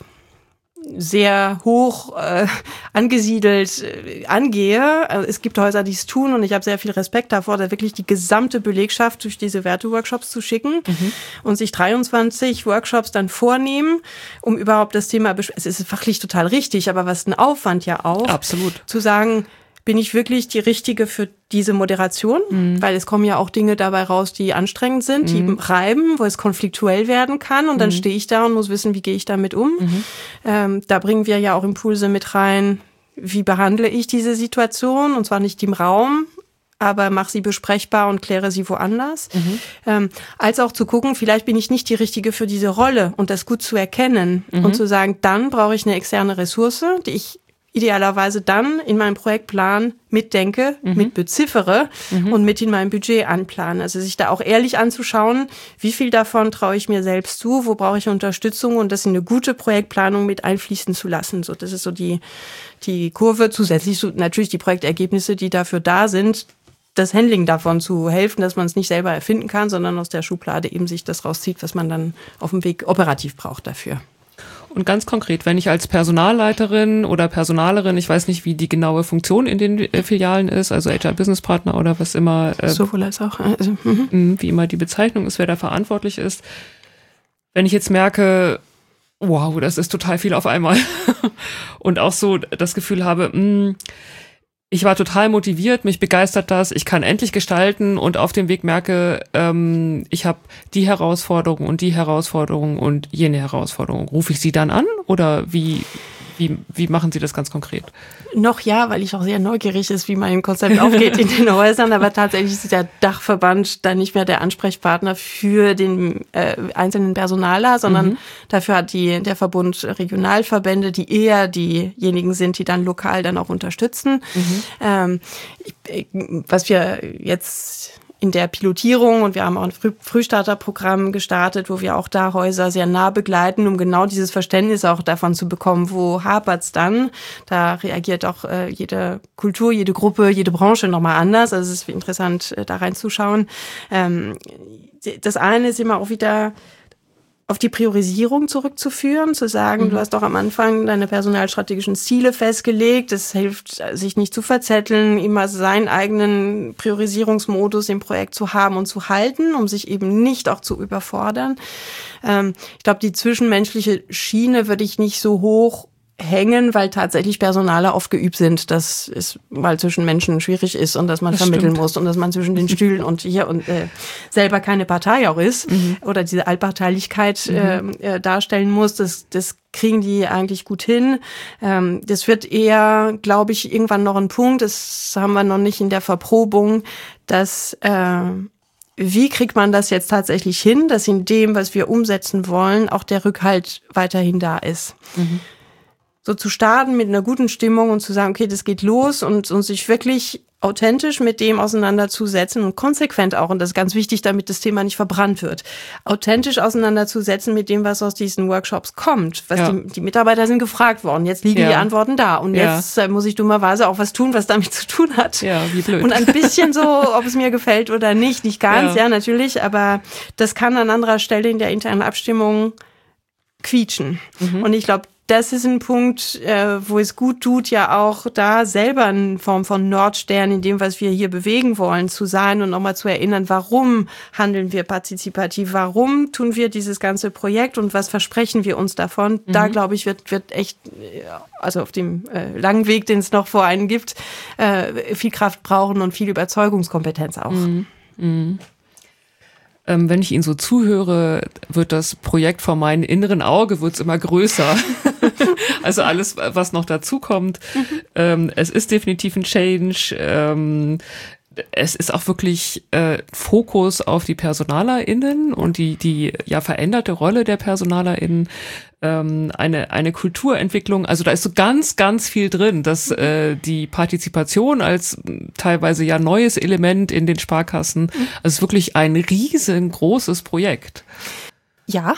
sehr hoch äh, angesiedelt äh, angehe. Also es gibt Häuser, die es tun, und ich habe sehr viel Respekt davor, da wirklich die gesamte Belegschaft durch diese Werteworkshops zu schicken mhm. und sich dreiundzwanzig Workshops dann vornehmen, um überhaupt das Thema, es ist fachlich total richtig, aber was ein Aufwand ja auch, absolut, zu sagen, bin ich wirklich die Richtige für diese Moderation? Mhm. Weil es kommen ja auch Dinge dabei raus, die anstrengend sind, die mhm. reiben, wo es konfliktuell werden kann. Und dann mhm. stehe ich da und muss wissen, wie gehe ich damit um. Mhm. Ähm, da bringen wir ja auch Impulse mit rein. Wie behandle ich diese Situation? Und zwar nicht im Raum, aber mach sie besprechbar und kläre sie woanders. Mhm. Ähm, als auch zu gucken, vielleicht bin ich nicht die Richtige für diese Rolle, und das gut zu erkennen mhm. und zu sagen, dann brauche ich eine externe Ressource, die ich idealerweise dann in meinem Projektplan mitdenke, mhm. mit beziffere mhm. und mit in meinem Budget anplane. Also sich da auch ehrlich anzuschauen, wie viel davon traue ich mir selbst zu, wo brauche ich Unterstützung, und das in eine gute Projektplanung mit einfließen zu lassen. So, das ist so die, die Kurve. Zusätzlich so natürlich die Projektergebnisse, die dafür da sind, das Handling davon zu helfen, dass man es nicht selber erfinden kann, sondern aus der Schublade eben sich das rauszieht, was man dann auf dem Weg operativ braucht dafür. Und ganz konkret, wenn ich als Personalleiterin oder Personalerin, ich weiß nicht, wie die genaue Funktion in den äh, Filialen ist, also H R-Business-Partner oder was immer, äh, sowohl als auch, also, mhm. wie immer die Bezeichnung ist, wer da verantwortlich ist. Wenn ich jetzt merke, wow, das ist total viel auf einmal und auch so das Gefühl habe, mh, ich war total motiviert, mich begeistert das, ich kann endlich gestalten, und auf dem Weg merke, ähm, ich habe die Herausforderung und die Herausforderung und jene Herausforderung. Rufe ich Sie dann an, oder wie, wie, wie machen Sie das ganz konkret? Noch ja, weil ich auch sehr neugierig ist, wie mein Konzept aufgeht in den Häusern, aber tatsächlich ist der Dachverband dann nicht mehr der Ansprechpartner für den äh, einzelnen Personaler, sondern mhm. dafür hat die der Verbund Regionalverbände, die eher diejenigen sind, die dann lokal dann auch unterstützen. Mhm. Ähm, ich, was wir jetzt in der Pilotierung, und wir haben auch ein Früh- Frühstarterprogramm gestartet, wo wir auch da Häuser sehr nah begleiten, um genau dieses Verständnis auch davon zu bekommen, wo hapert's dann. Da reagiert auch äh, jede Kultur, jede Gruppe, jede Branche nochmal anders. Also es ist interessant, äh, da reinzuschauen. Ähm, das eine ist immer auch wieder auf die Priorisierung zurückzuführen, zu sagen, mhm. du hast doch am Anfang deine personalstrategischen Ziele festgelegt, es hilft, sich nicht zu verzetteln, immer seinen eigenen Priorisierungsmodus im Projekt zu haben und zu halten, um sich eben nicht auch zu überfordern. Ähm, ich glaube, die zwischenmenschliche Schiene würde ich nicht so hoch hängen, weil tatsächlich Personaler oft geübt sind, dass es mal zwischen Menschen schwierig ist und dass man das vermitteln stimmt. muss und dass man zwischen den Stühlen und hier und äh, selber keine Partei auch ist mhm. oder diese Allparteilichkeit mhm. äh, darstellen muss. Das, das kriegen die eigentlich gut hin. Ähm, das wird eher, glaube ich, irgendwann noch ein Punkt, das haben wir noch nicht in der Verprobung, dass äh, wie kriegt man das jetzt tatsächlich hin, dass in dem, was wir umsetzen wollen, auch der Rückhalt weiterhin da ist. Mhm. So zu starten mit einer guten Stimmung und zu sagen, okay, das geht los, und, und sich wirklich authentisch mit dem auseinanderzusetzen und konsequent auch, und das ist ganz wichtig, damit das Thema nicht verbrannt wird, authentisch auseinanderzusetzen mit dem, was aus diesen Workshops kommt. Was ja. die, die Mitarbeiter sind gefragt worden, jetzt liegen ja. die Antworten da und ja. jetzt äh, muss ich dummerweise auch was tun, was damit zu tun hat. Ja, wie blöd. Und ein bisschen so, ob es mir gefällt oder nicht, nicht ganz, ja. ja natürlich, aber das kann an anderer Stelle in der internen Abstimmung quietschen. Mhm. Und ich glaube, das ist ein Punkt, äh, wo es gut tut, ja auch da selber in Form von Nordstern in dem, was wir hier bewegen wollen, zu sein und nochmal zu erinnern, warum handeln wir partizipativ, warum tun wir dieses ganze Projekt und was versprechen wir uns davon. Mhm. Da, glaube ich, wird wird echt, also auf dem äh, langen Weg, den es noch vor einem gibt, äh, viel Kraft brauchen und viel Überzeugungskompetenz auch. Mhm. Mhm. Ähm, wenn ich Ihnen so zuhöre, wird das Projekt vor meinem inneren Auge wird's immer größer. Also alles, was noch dazu kommt. Mhm. Ähm, es ist definitiv ein Change. Ähm, es ist auch wirklich äh, Fokus auf die PersonalerInnen und die die ja veränderte Rolle der PersonalerInnen. Ähm, eine eine Kulturentwicklung. Also da ist so ganz, ganz viel drin, dass äh, die Partizipation als teilweise ja neues Element in den Sparkassen, also es ist wirklich ein riesengroßes Projekt. Ja,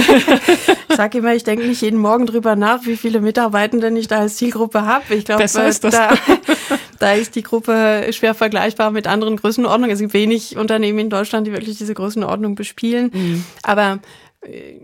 ich sage immer, ich denke nicht jeden Morgen drüber nach, wie viele Mitarbeitenden ich da als Zielgruppe habe. Ich glaube, da, da ist die Gruppe schwer vergleichbar mit anderen Größenordnungen. Es gibt wenig Unternehmen in Deutschland, die wirklich diese Größenordnung bespielen. Mhm. Aber äh,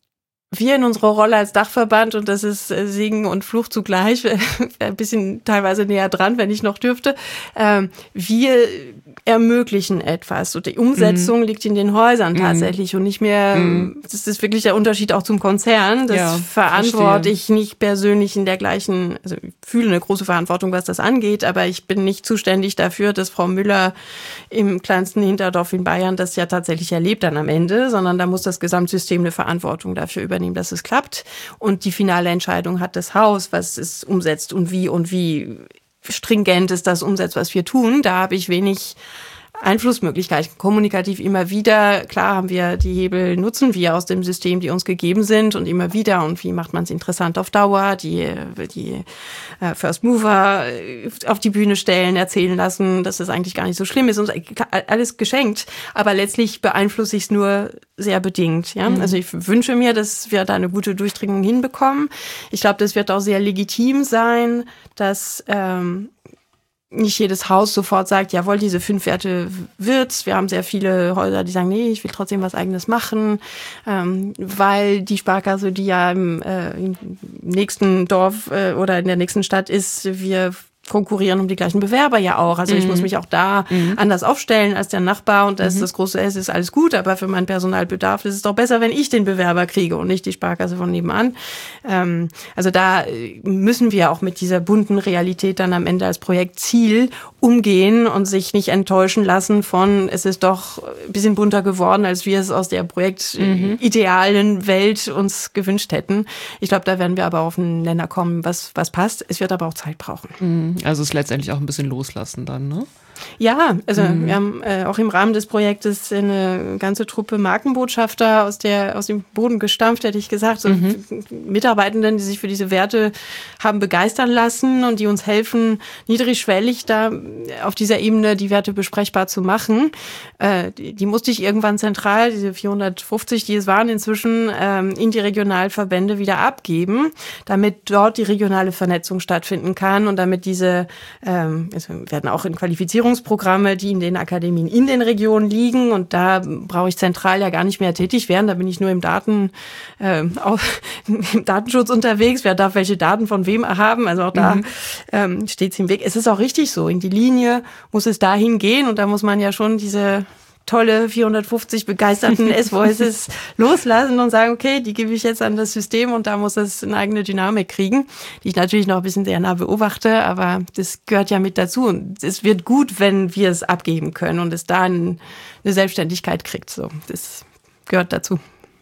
wir in unserer Rolle als Dachverband, und das ist Segen und Fluch zugleich, ein bisschen teilweise näher dran, wenn ich noch dürfte, äh, wir ermöglichen etwas. Und die Umsetzung mm. liegt in den Häusern tatsächlich mm. und nicht mehr, mm. das ist wirklich der Unterschied auch zum Konzern. Das ja, verantworte ich nicht persönlich in der gleichen, also ich fühle eine große Verantwortung, was das angeht, aber ich bin nicht zuständig dafür, dass Frau Müller im kleinsten Hinterdorf in Bayern das ja tatsächlich erlebt dann am Ende, sondern da muss das Gesamtsystem eine Verantwortung dafür übernehmen, dass es klappt. Und die finale Entscheidung hat das Haus, was es umsetzt und wie und wie stringent ist das umsetzt, was wir tun. Da habe ich wenig Einflussmöglichkeiten. Kommunikativ immer wieder, klar haben wir die Hebel, nutzen wir aus dem System, die uns gegeben sind und immer wieder. Und wie macht man es interessant auf Dauer? Die, die First Mover auf die Bühne stellen, erzählen lassen, dass es eigentlich gar nicht so schlimm ist. Und alles geschenkt. Aber letztlich beeinflusse ich es nur sehr bedingt. Ja? Mhm. Also ich wünsche mir, dass wir da eine gute Durchdringung hinbekommen. Ich glaube, das wird auch sehr legitim sein, dass ähm, nicht jedes Haus sofort sagt, jawohl, diese fünf Werte wird's. Wir haben sehr viele Häuser, die sagen, nee, ich will trotzdem was Eigenes machen, ähm, weil die Sparkasse, die ja im, äh, im nächsten Dorf äh, oder in der nächsten Stadt ist, wir konkurrieren um die gleichen Bewerber ja auch. Also ich mhm. muss mich auch da mhm. anders aufstellen als der Nachbar und da ist mhm. das große S, ist alles gut, aber für meinen Personalbedarf ist es doch besser, wenn ich den Bewerber kriege und nicht die Sparkasse von nebenan. Ähm, also da müssen wir auch mit dieser bunten Realität dann am Ende als Projektziel umgehen und sich nicht enttäuschen lassen von, es ist doch ein bisschen bunter geworden, als wir es aus der projektidealen mhm. Welt uns gewünscht hätten. Ich glaube, da werden wir aber auf einen Nenner kommen, was, was passt. Es wird aber auch Zeit brauchen. Mhm. Also es ist letztendlich auch ein bisschen loslassen dann, ne? Ja, also mhm. wir haben äh, auch im Rahmen des Projektes eine ganze Truppe Markenbotschafter aus der aus dem Boden gestampft, hätte ich gesagt, so mhm. Mitarbeitenden, die sich für diese Werte haben begeistern lassen und die uns helfen, niedrigschwellig da auf dieser Ebene die Werte besprechbar zu machen. Äh, die, die musste ich irgendwann zentral, diese vierhundertfünfzig, die es waren inzwischen, ähm, in die Regionalverbände wieder abgeben, damit dort die regionale Vernetzung stattfinden kann und damit diese, ähm, es werden auch in Qualifizierung Programme, die in den Akademien in den Regionen liegen, und da brauche ich zentral ja gar nicht mehr tätig werden, da bin ich nur im Daten äh, auch im Datenschutz unterwegs, wer darf welche Daten von wem haben, also auch da mhm. ähm, steht es im Weg. Es ist auch richtig so, in die Linie muss es dahin gehen und da muss man ja schon diese tolle vierhundertfünfzig begeisterten S-Voices loslassen und sagen, okay, die gebe ich jetzt an das System und da muss es eine eigene Dynamik kriegen, die ich natürlich noch ein bisschen sehr nah beobachte, aber das gehört ja mit dazu und es wird gut, wenn wir es abgeben können und es da eine Selbstständigkeit kriegt. So, das gehört dazu.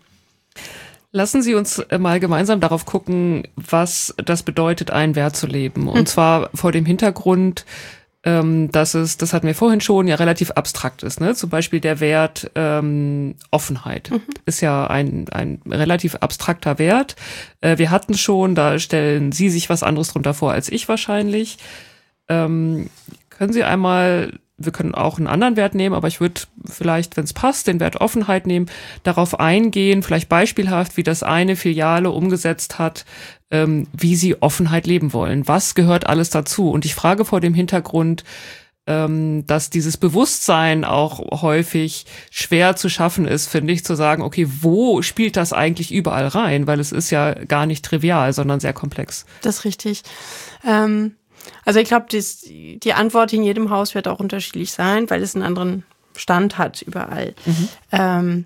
Lassen Sie uns mal gemeinsam darauf gucken, was das bedeutet, einen Wert zu leben. Und hm. zwar vor dem Hintergrund, ähm, dass es, das hatten wir vorhin schon, ja relativ abstrakt ist. Ne? Zum Beispiel der Wert ähm, Offenheit mhm. ist ja ein, ein relativ abstrakter Wert. Äh, wir hatten schon, da stellen Sie sich was anderes drunter vor als ich wahrscheinlich. Ähm, Können Sie einmal, wir können auch einen anderen Wert nehmen, aber ich würde vielleicht, wenn es passt, den Wert Offenheit nehmen, darauf eingehen, vielleicht beispielhaft, wie das eine Filiale umgesetzt hat, ähm, wie sie Offenheit leben wollen. Was gehört alles dazu? Und ich frage vor dem Hintergrund, ähm, dass dieses Bewusstsein auch häufig schwer zu schaffen ist, finde ich, zu sagen, okay, wo spielt das eigentlich überall rein? Weil es ist ja gar nicht trivial, sondern sehr komplex. Das ist richtig. Ähm Also ich glaube, die Antwort in jedem Haus wird auch unterschiedlich sein, weil es einen anderen Stand hat überall. Mhm. Ähm,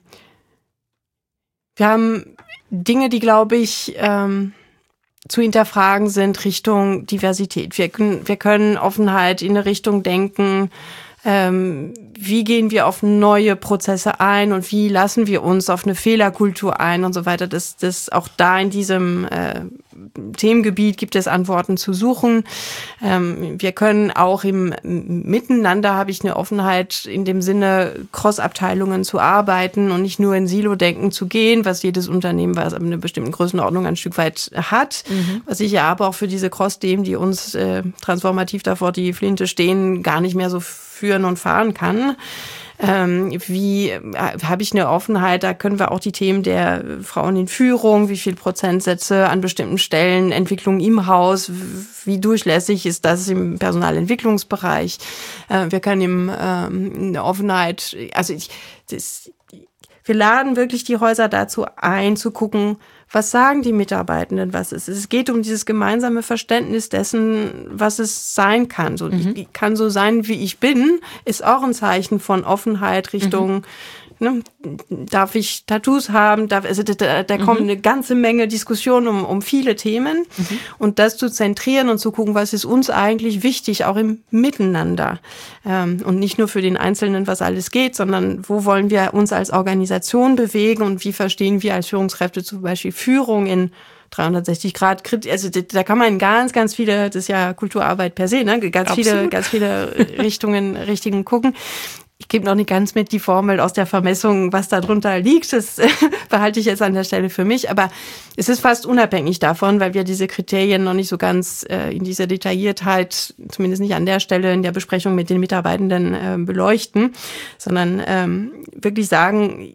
wir haben Dinge, die, glaube ich, ähm, zu hinterfragen sind Richtung Diversität. Wir können, wir können Offenheit in eine Richtung denken, ähm, wie gehen wir auf neue Prozesse ein und wie lassen wir uns auf eine Fehlerkultur ein und so weiter. Das, das auch da in diesem äh, Themengebiet gibt es Antworten zu suchen. Ähm, wir können auch im Miteinander, habe ich eine Offenheit in dem Sinne, Cross-Abteilungen zu arbeiten und nicht nur in Silo-Denken zu gehen, was jedes Unternehmen, was aber eine bestimmte Größenordnung ein Stück weit hat. Mhm. Was ich ja aber auch für diese Cross-Themen, die uns äh, transformativ davor die Flinte stehen, gar nicht mehr so führen und fahren kann. Ähm, wie äh, habe ich eine Offenheit, da können wir auch die Themen der Frauen in Führung, wie viel Prozentsätze an bestimmten Stellen, Entwicklung im Haus, wie durchlässig ist das im Personalentwicklungsbereich. Äh, wir können im ähm, eine Offenheit, also ich, das, wir laden wirklich die Häuser dazu ein, zu gucken, was sagen die Mitarbeitenden, was es ist. Es geht um dieses gemeinsame Verständnis dessen, was es sein kann. So, mhm. Ich kann so sein, wie ich bin, ist auch ein Zeichen von Offenheit Richtung, mhm. ne, darf ich Tattoos haben, darf, also da, da kommt mhm. eine ganze Menge Diskussion um, um viele Themen. Mhm. Und das zu zentrieren und zu gucken, was ist uns eigentlich wichtig, auch im Miteinander. Ähm, und nicht nur für den Einzelnen, was alles geht, sondern wo wollen wir uns als Organisation bewegen und wie verstehen wir als Führungskräfte zum Beispiel Führung in dreihundertsechzig Grad, also da kann man ganz, ganz viele, das ist ja Kulturarbeit per se, ne, ganz Absolut. viele, ganz viele Richtungen, Richtungen gucken. Ich gebe noch nicht ganz mit die Formel aus der Vermessung, was da drunter liegt. Das behalte ich jetzt an der Stelle für mich. Aber es ist fast unabhängig davon, weil wir diese Kriterien noch nicht so ganz äh, in dieser Detailliertheit, zumindest nicht an der Stelle in der Besprechung mit den Mitarbeitenden äh, beleuchten, sondern ähm, wirklich sagen,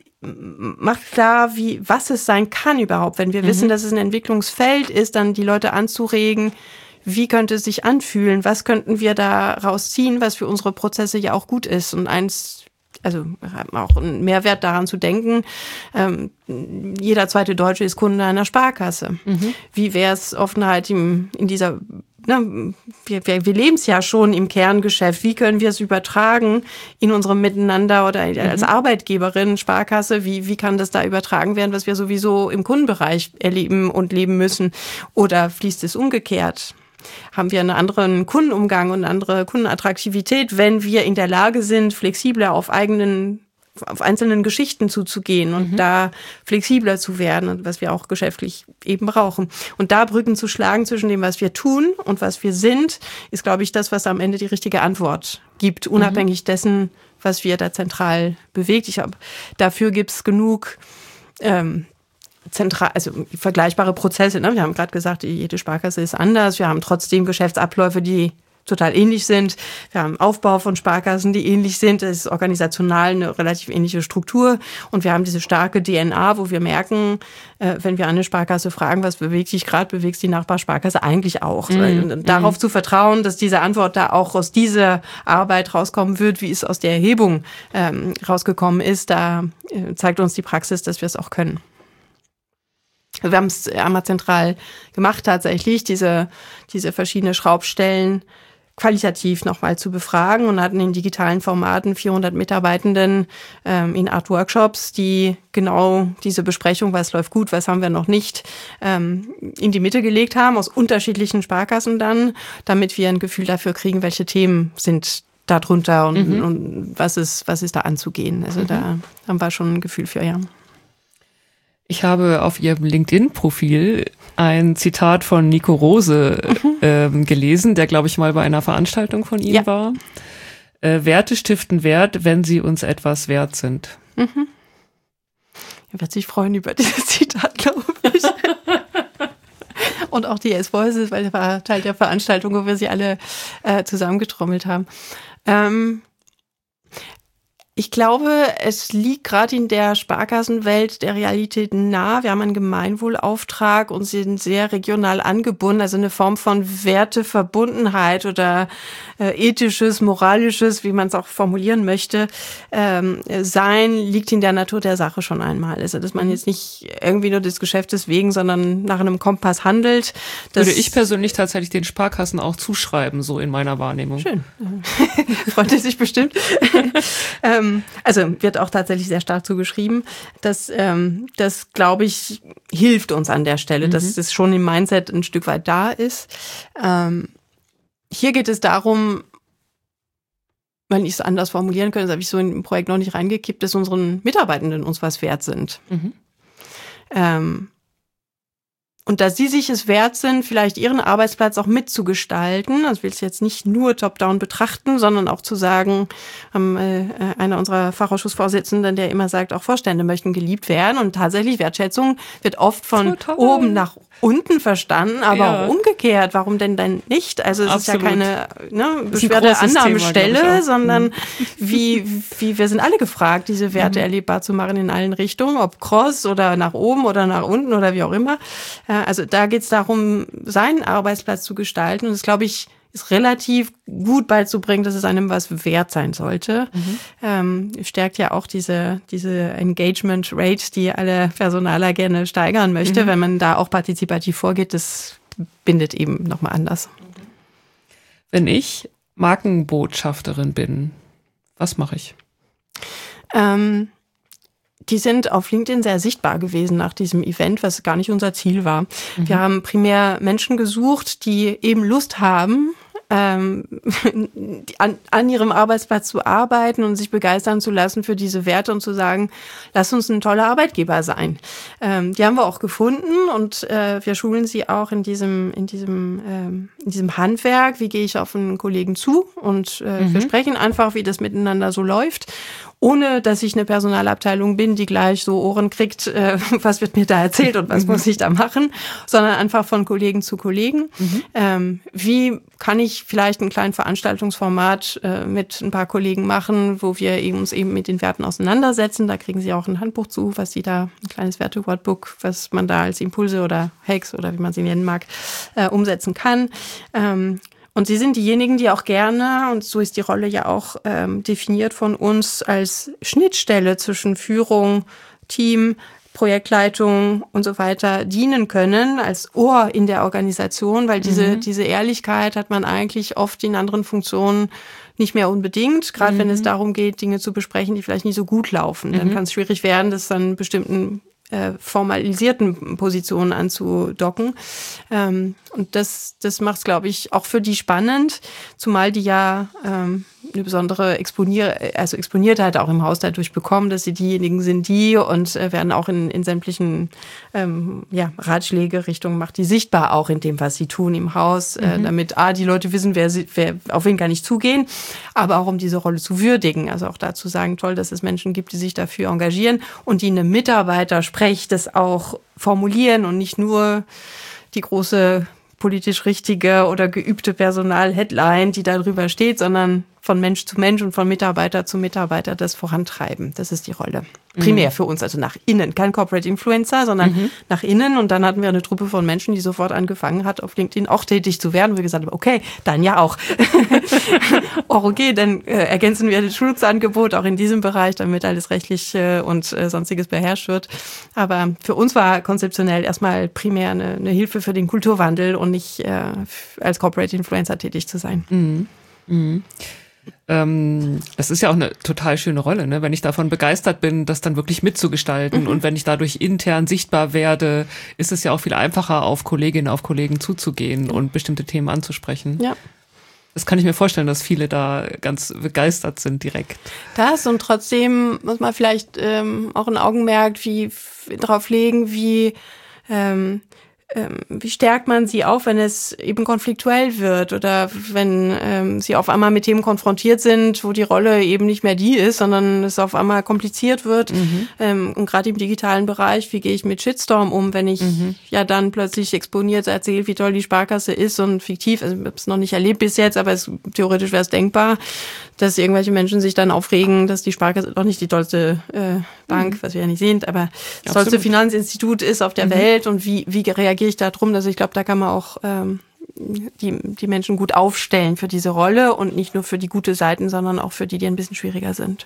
macht klar, wie, was es sein kann überhaupt. Wenn wir mhm. wissen, dass es ein Entwicklungsfeld ist, dann die Leute anzuregen, wie könnte es sich anfühlen? Was könnten wir da rausziehen, was für unsere Prozesse ja auch gut ist? Und eins, also auch einen Mehrwert daran zu denken, ähm, jeder zweite Deutsche ist Kunde einer Sparkasse. Mhm. Wie wäre es Offenheit im, in dieser, ne, wir, wir, wir leben es ja schon im Kerngeschäft. Wie können wir es übertragen in unserem Miteinander oder als mhm. Arbeitgeberin, Sparkasse? Wie, wie kann das da übertragen werden, was wir sowieso im Kundenbereich erleben und leben müssen? Oder fließt es umgekehrt? Haben wir einen anderen Kundenumgang und eine andere Kundenattraktivität, wenn wir in der Lage sind, flexibler auf eigenen, auf einzelnen Geschichten zuzugehen und mhm. da flexibler zu werden, was wir auch geschäftlich eben brauchen. Und da Brücken zu schlagen zwischen dem, was wir tun und was wir sind, ist, glaube ich, das, was am Ende die richtige Antwort gibt, unabhängig mhm. dessen, was wir da zentral bewegt. Ich glaube, dafür gibt es genug ähm, zentral, also vergleichbare Prozesse. Ne? Wir haben gerade gesagt, jede Sparkasse ist anders. Wir haben trotzdem Geschäftsabläufe, die total ähnlich sind. Wir haben Aufbau von Sparkassen, die ähnlich sind. Es ist organisational eine relativ ähnliche Struktur. Und wir haben diese starke D N A, wo wir merken, äh, wenn wir eine Sparkasse fragen, was bewegt dich gerade, bewegt die Nachbarsparkasse eigentlich auch. Mm. Und darauf mm. zu vertrauen, dass diese Antwort da auch aus dieser Arbeit rauskommen wird, wie es aus der Erhebung ähm, rausgekommen ist, da äh, zeigt uns die Praxis, dass wir es auch können. Wir haben es einmal zentral gemacht tatsächlich, diese, diese verschiedenen Schraubstellen qualitativ nochmal zu befragen und hatten in digitalen Formaten vierhundert Mitarbeitenden ähm, in Art Workshops, die genau diese Besprechung, was läuft gut, was haben wir noch nicht, ähm, in die Mitte gelegt haben, aus unterschiedlichen Sparkassen dann, damit wir ein Gefühl dafür kriegen, welche Themen sind darunter und, mhm. und was ist, was ist da anzugehen. Also mhm. da haben wir schon ein Gefühl für, ja. Ich habe auf Ihrem LinkedIn-Profil ein Zitat von Nico Rose mhm. ähm, gelesen, der, glaube ich, mal bei einer Veranstaltung von Ihnen ja. war. Äh, Werte stiften Wert, wenn sie uns etwas wert sind. Mhm. Er wird sich freuen über dieses Zitat, glaube ich. Und und auch die S-Voices, weil das war Teil der Veranstaltung, wo wir sie alle äh, zusammengetrommelt haben. Ähm, Ich glaube, es liegt gerade in der Sparkassenwelt der Realität nah. Wir haben einen Gemeinwohlauftrag und sind sehr regional angebunden, also eine Form von Werteverbundenheit oder äh, ethisches, moralisches, wie man es auch formulieren möchte, ähm, sein, liegt in der Natur der Sache schon einmal. Also, dass man jetzt nicht irgendwie nur des Geschäftes wegen, sondern nach einem Kompass handelt. Das würde ich persönlich tatsächlich den Sparkassen auch zuschreiben, so in meiner Wahrnehmung. Schön. Freut sich bestimmt. ähm, Also wird auch tatsächlich sehr stark zugeschrieben. Das, ähm, das glaube ich, hilft uns an der Stelle, mhm. dass das schon im Mindset ein Stück weit da ist. Ähm, hier geht es darum, wenn ich es anders formulieren könnte, das habe ich so in ein Projekt noch nicht reingekippt, dass unseren Mitarbeitenden uns was wert sind. Mhm. Ähm, Und dass sie sich es wert sind, vielleicht ihren Arbeitsplatz auch mitzugestalten. Also ich will es jetzt nicht nur top-down betrachten, sondern auch zu sagen, ähm, äh, einer unserer Fachausschussvorsitzenden, der immer sagt, auch Vorstände möchten geliebt werden. Und tatsächlich, Wertschätzung wird oft von Total. oben nach unten verstanden, aber ja. auch umgekehrt. Warum denn denn nicht? Also es Absolut. ist ja keine ne, Beschwerde-Annahmestelle, sondern mhm. wie, wie wir sind alle gefragt, diese Werte mhm. erlebbar zu machen in allen Richtungen, ob cross oder nach oben oder nach unten oder wie auch immer. Also da geht es darum, seinen Arbeitsplatz zu gestalten. Und das, glaube ich, ist relativ gut beizubringen, dass es einem was wert sein sollte. Mhm. Ähm, stärkt ja auch diese, diese Engagement Rate, die alle Personaler gerne steigern möchte. Mhm. Wenn man da auch partizipativ vorgeht, das bindet eben nochmal anders. Wenn ich Markenbotschafterin bin, was mache ich? Ähm, Die sind auf LinkedIn sehr sichtbar gewesen nach diesem Event, was gar nicht unser Ziel war. Mhm. Wir haben primär Menschen gesucht, die eben Lust haben, ähm, an, an ihrem Arbeitsplatz zu arbeiten und sich begeistern zu lassen für diese Werte und zu sagen, lass uns ein toller Arbeitgeber sein. Ähm, die haben wir auch gefunden und äh, wir schulen sie auch in diesem, in diesem, ähm, in diesem Handwerk. Wie gehe ich auf einen Kollegen zu? Und äh, mhm. wir sprechen einfach, wie das miteinander so läuft. Ohne, dass ich eine Personalabteilung bin, die gleich so Ohren kriegt, äh, was wird mir da erzählt und was muss ich da machen, sondern einfach von Kollegen zu Kollegen. Mhm. Ähm, wie kann ich vielleicht ein kleines Veranstaltungsformat äh, mit ein paar Kollegen machen, wo wir uns eben mit den Werten auseinandersetzen. Da kriegen sie auch ein Handbuch zu, was sie da, ein kleines Werte-Wortbook, was man da als Impulse oder Hacks oder wie man sie nennen mag, äh, umsetzen kann. Ähm, Und sie sind diejenigen, die auch gerne, und so ist die Rolle ja auch ähm, definiert von uns, als Schnittstelle zwischen Führung, Team, Projektleitung und so weiter dienen können, als Ohr in der Organisation, weil diese, mhm. diese Ehrlichkeit hat man eigentlich oft in anderen Funktionen nicht mehr unbedingt, gerade mhm. wenn es darum geht, Dinge zu besprechen, die vielleicht nicht so gut laufen. Mhm. Dann kann es schwierig werden, dass dann bestimmten äh, formalisierten Positionen anzudocken. Ähm, und das, das macht es, glaube ich, auch für die spannend, zumal die ja ähm, eine besondere Exponier also Exponiertheit auch im Haus dadurch bekommen, dass sie diejenigen sind, die und äh, werden auch in, in sämtlichen ähm, ja, Ratschläge Richtungen macht, die sichtbar auch in dem, was sie tun im Haus, mhm. äh, damit A, die Leute wissen, wer, sie, wer auf wen kann ich zugehen, aber auch um diese Rolle zu würdigen. Also auch dazu sagen, toll, dass es Menschen gibt, die sich dafür engagieren und die eine Mitarbeitersprech das auch formulieren und nicht nur die große politisch richtige oder geübte Personal-Headline, die da drüber steht, sondern von Mensch zu Mensch und von Mitarbeiter zu Mitarbeiter das vorantreiben. Das ist die Rolle. Primär mhm. für uns, also nach innen. Kein Corporate Influencer, sondern mhm. nach innen. Und dann hatten wir eine Truppe von Menschen, die sofort angefangen hat, auf LinkedIn auch tätig zu werden. Und wir gesagt haben, okay, dann ja auch. Auch okay, dann äh, ergänzen wir das Schutzangebot auch in diesem Bereich, damit alles rechtlich äh, und äh, sonstiges beherrscht wird. Aber für uns war konzeptionell erstmal primär eine, eine Hilfe für den Kulturwandel und nicht äh, als Corporate Influencer tätig zu sein. Mhm. Mhm. Ähm, das ist ja auch eine total schöne Rolle, ne? Wenn ich davon begeistert bin, das dann wirklich mitzugestalten mhm. und wenn ich dadurch intern sichtbar werde, ist es ja auch viel einfacher, auf Kolleginnen, auf Kollegen zuzugehen ja. und bestimmte Themen anzusprechen. Ja. Das kann ich mir vorstellen, dass viele da ganz begeistert sind direkt. Das und trotzdem muss man vielleicht ähm, auch ein Augenmerk wie, drauf legen, wie ähm, ähm, wie stärkt man sie auf, wenn es eben konfliktuell wird oder wenn ähm, sie auf einmal mit Themen konfrontiert sind, wo die Rolle eben nicht mehr die ist, sondern es auf einmal kompliziert wird. Mhm. Ähm, und gerade im digitalen Bereich, wie gehe ich mit Shitstorm um, wenn ich mhm. ja dann plötzlich exponiert erzähle, wie toll die Sparkasse ist und fiktiv, also ich habe es noch nicht erlebt bis jetzt, aber es, theoretisch wäre es denkbar, dass irgendwelche Menschen sich dann aufregen, dass die Sparkasse doch nicht die tollste äh, Bank, mhm. was wir ja nicht sehen, aber das tollste Finanzinstitut ist auf der mhm. Welt und wie, wie reagiere ich da drum? Also ich glaube, da kann man auch ähm, die, die Menschen gut aufstellen für diese Rolle und nicht nur für die gute Seiten, sondern auch für die, die ein bisschen schwieriger sind.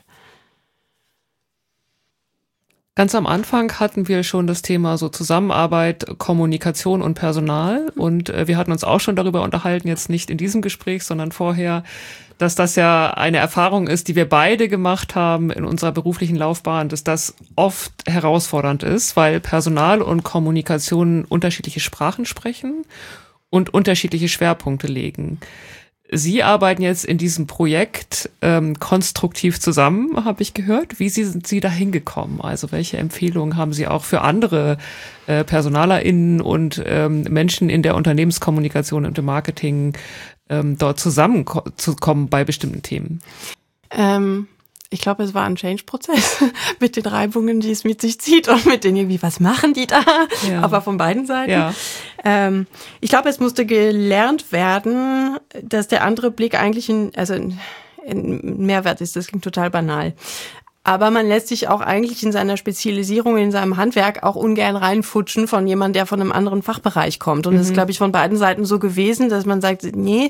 Ganz am Anfang hatten wir schon das Thema so Zusammenarbeit, Kommunikation und Personal und äh, wir hatten uns auch schon darüber unterhalten, jetzt nicht in diesem Gespräch, sondern vorher, dass das ja eine Erfahrung ist, die wir beide gemacht haben in unserer beruflichen Laufbahn, dass das oft herausfordernd ist, weil Personal und Kommunikation unterschiedliche Sprachen sprechen und unterschiedliche Schwerpunkte legen. Sie arbeiten jetzt in diesem Projekt ähm, konstruktiv zusammen, habe ich gehört. Wie sind Sie da hingekommen? Also welche Empfehlungen haben Sie auch für andere äh, PersonalerInnen und ähm, Menschen in der Unternehmenskommunikation und im Marketing, ähm, dort zusammenzukommen bei bestimmten Themen? Ähm, ich glaube, es war ein Change-Prozess mit den Reibungen, die es mit sich zieht und mit den irgendwie, was machen die da? Ja. Aber von beiden Seiten. Ja. Ähm, ich glaube, es musste gelernt werden, dass der andere Blick eigentlich ein, also ein, ein Mehrwert ist. Das klingt total banal. Aber man lässt sich auch eigentlich in seiner Spezialisierung, in seinem Handwerk auch ungern reinfutschen von jemandem, der von einem anderen Fachbereich kommt. Und das mhm. ist, glaube ich, von beiden Seiten so gewesen, dass man sagt, nee,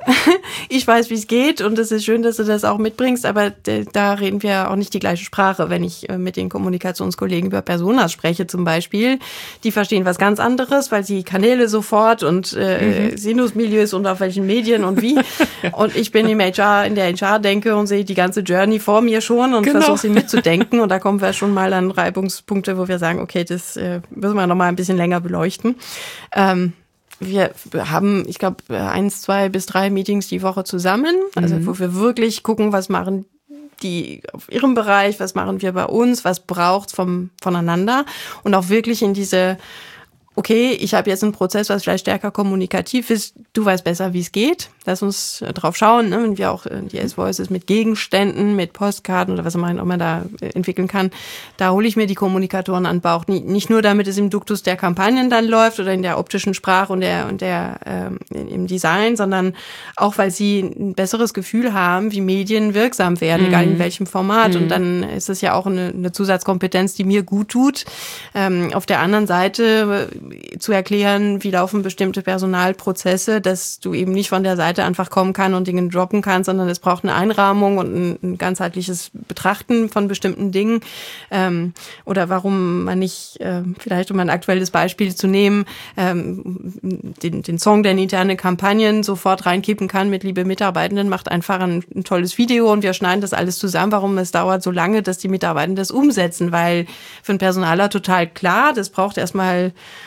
ich weiß, wie es geht und es ist schön, dass du das auch mitbringst, aber da reden wir auch nicht die gleiche Sprache. Wenn ich mit den Kommunikationskollegen über Personas spreche zum Beispiel, die verstehen was ganz anderes, weil sie Kanäle sofort und äh, mhm. Sinusmilieus und auf welchen Medien und wie. Und ich bin im H R, in der H R denke und sehe die ganze Journey vor mir schon und genau. versuche sie mitzudenken. Und da kommen wir schon mal an Reibungspunkte, wo wir sagen, okay, das äh, müssen wir noch mal ein bisschen länger beleuchten. Ähm, wir haben, ich glaube, eins, zwei bis drei Meetings die Woche zusammen, also mhm. wo wir wirklich gucken, was machen die auf ihrem Bereich, was machen wir bei uns, was braucht's vom voneinander und auch wirklich in diese okay, ich habe jetzt einen Prozess, was vielleicht stärker kommunikativ ist, du weißt besser, wie es geht. Lass uns drauf schauen, ne? Wenn wir auch die S-Voices mit Gegenständen, mit Postkarten oder was auch immer man da entwickeln kann, da hole ich mir die Kommunikatoren an Bauch. Nicht nur, damit es im Duktus der Kampagnen dann läuft oder in der optischen Sprache und der und der ähm, im Design, sondern auch, weil sie ein besseres Gefühl haben, wie Medien wirksam werden, mhm. egal in welchem Format. Mhm. Und dann ist es ja auch eine, eine Zusatzkompetenz, die mir gut tut. Ähm, auf der anderen Seite zu erklären, wie laufen bestimmte Personalprozesse, dass du eben nicht von der Seite einfach kommen kann und Dinge droppen kannst, sondern es braucht eine Einrahmung und ein, ein ganzheitliches Betrachten von bestimmten Dingen. Ähm, oder warum man nicht, äh, vielleicht um ein aktuelles Beispiel zu nehmen, ähm, den, den Song der interne Kampagnen sofort reinkippen kann mit liebe Mitarbeitenden, macht einfach ein, ein tolles Video und wir schneiden das alles zusammen. Warum es dauert so lange, dass die Mitarbeitenden das umsetzen? Weil für einen Personaler total klar, das braucht erstmal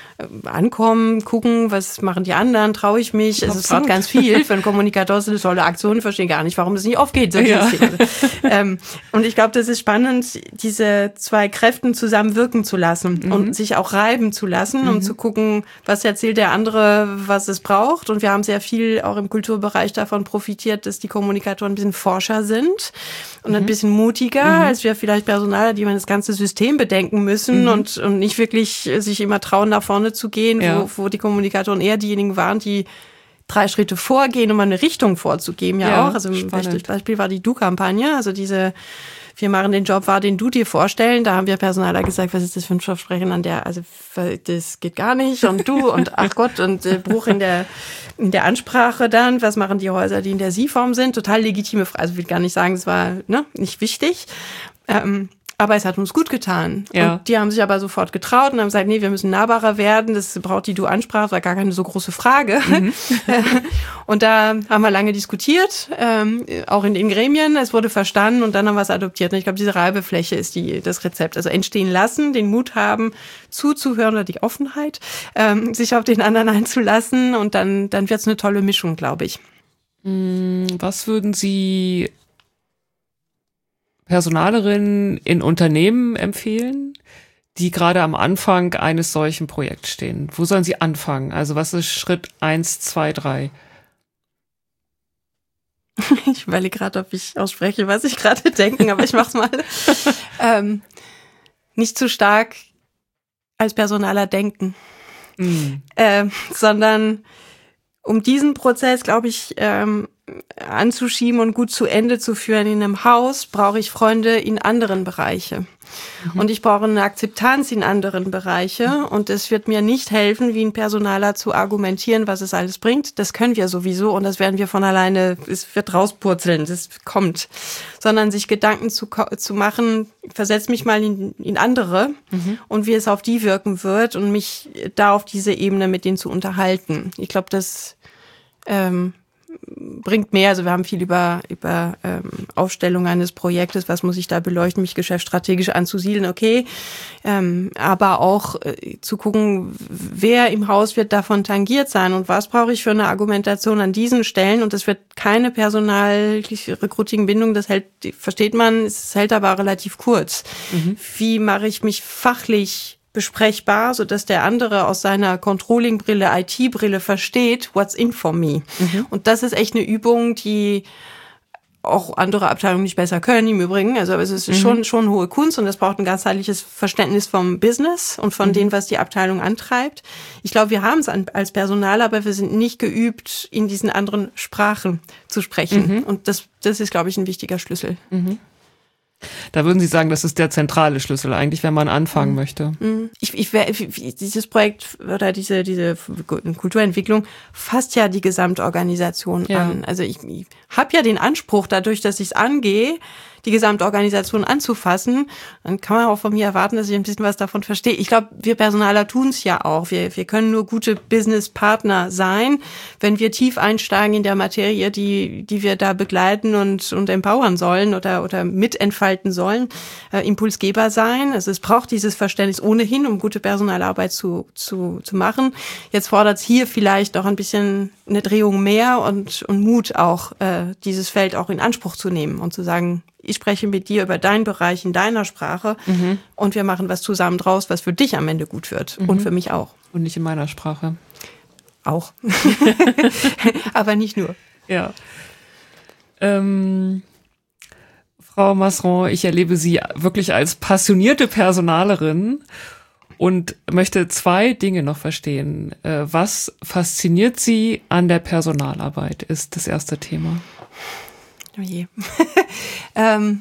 ankommen, gucken, was machen die anderen, traue ich mich. Es ist gerade ganz viel. Für einen Kommunikator ist eine tolle Aktion, ich verstehe gar nicht, warum das nicht aufgeht. Ja. ähm, und ich glaube, das ist spannend, diese zwei Kräften zusammen wirken zu lassen mhm. und sich auch reiben zu lassen, mhm. um zu gucken, was erzählt der andere, was es braucht. Und wir haben sehr viel auch im Kulturbereich davon profitiert, dass die Kommunikatoren ein bisschen forscher sind und mhm. ein bisschen mutiger, mhm. als wir vielleicht Personaler, die man das ganze System bedenken müssen mhm. und, und nicht wirklich sich immer trauen, nach vorne zu gehen, ja. wo, wo die Kommunikatoren eher diejenigen waren, die drei Schritte vorgehen, um eine Richtung vorzugeben, ja, ja auch. Also ein Beispiel war die Du-Kampagne, also diese wir machen den Job wahr, den du dir vorstellen. Da haben wir Personaler gesagt, was ist das für ein Jobsprechen an der, also das geht gar nicht und du und ach Gott und äh, Bruch in der in der Ansprache dann, was machen die Häuser, die in der Sie-Form sind? Total legitime Frage, also ich will gar nicht sagen, es war ne, nicht wichtig. Ähm, Aber es hat uns gut getan. Ja. Und die haben sich aber sofort getraut und haben gesagt, nee, wir müssen nahbarer werden. Das braucht die Du-Ansprache, war gar keine so große Frage. Mhm. Und da haben wir lange diskutiert, ähm, auch in den Gremien. Es wurde verstanden und dann haben wir es adoptiert. Und ich glaube, diese Reibefläche ist die, das Rezept. Also entstehen lassen, den Mut haben, zuzuhören oder die Offenheit, ähm, sich auf den anderen einzulassen. Und dann, dann wird es eine tolle Mischung, glaube ich. Was würden Sie Personalerinnen in Unternehmen empfehlen, die gerade am Anfang eines solchen Projekts stehen? Wo sollen sie anfangen? Also was ist Schritt eins, zwei, drei? Ich überlege gerade, ob ich ausspreche, was ich gerade denke, aber ich mach's mal. ähm, nicht zu stark als Personaler denken, mm. ähm, sondern um diesen Prozess, glaube ich, ähm, anzuschieben und gut zu Ende zu führen in einem Haus, brauche ich Freunde in anderen Bereichen. Mhm. Und ich brauche eine Akzeptanz in anderen Bereichen. Und es wird mir nicht helfen, wie ein Personaler zu argumentieren, was es alles bringt. Das können wir sowieso und das werden wir von alleine, es wird rauspurzeln, das kommt. Sondern sich Gedanken zu, zu machen, versetz mich mal in, in andere mhm. und wie es auf die wirken wird und mich da auf diese Ebene mit denen zu unterhalten. Ich glaube, das ähm, bringt mehr. Also wir haben viel über über ähm, Aufstellung eines Projektes, was muss ich da beleuchten, mich geschäftsstrategisch anzusiedeln, okay. Ähm, aber auch äh, zu gucken, wer im Haus wird davon tangiert sein und was brauche ich für eine Argumentation an diesen Stellen. Und das wird keine Personal-Recruiting-Bindung, das hält, versteht man, es hält aber relativ kurz. Mhm. Wie mache ich mich fachlich besprechbar, so dass der andere aus seiner Controlling-Brille, I T-Brille versteht, what's in for me. Mhm. Und das ist echt eine Übung, die auch andere Abteilungen nicht besser können im Übrigen. Also es ist mhm. schon schon hohe Kunst und das braucht ein ganzheitliches Verständnis vom Business und von mhm. dem, was die Abteilung antreibt. Ich glaube, wir haben es als Personal, aber wir sind nicht geübt, in diesen anderen Sprachen zu sprechen. Mhm. Und das das ist, glaube ich, ein wichtiger Schlüssel. Mhm. Da würden Sie sagen, das ist der zentrale Schlüssel eigentlich, wenn man anfangen mhm. möchte. Ich, ich, dieses Projekt oder diese, diese Kulturentwicklung fasst ja die Gesamtorganisation ja. an. Also ich, ich habe ja den Anspruch, dadurch, dass ich es angehe, die Gesamtorganisation anzufassen, dann kann man auch von mir erwarten, dass ich ein bisschen was davon verstehe. Ich glaube, wir Personaler tun es ja auch. Wir, wir können nur gute Businesspartner sein, wenn wir tief einsteigen in der Materie, die, die wir da begleiten und, und empowern sollen oder, oder mitentfalten sollen, äh, Impulsgeber sein. Also es braucht dieses Verständnis ohnehin, um gute Personalarbeit zu, zu, zu machen. Jetzt fordert es hier vielleicht auch ein bisschen eine Drehung mehr und, und Mut auch, äh, dieses Feld auch in Anspruch zu nehmen und zu sagen, ich spreche mit dir über deinen Bereich in deiner Sprache mhm. und wir machen was zusammen draus, was für dich am Ende gut wird mhm. und für mich auch. Und nicht in meiner Sprache. Auch. Aber nicht nur. Ja. Ähm, Frau Masseron, ich erlebe Sie wirklich als passionierte Personalerin und möchte zwei Dinge noch verstehen. Was fasziniert Sie an der Personalarbeit, ist das erste Thema. Oh je. ähm,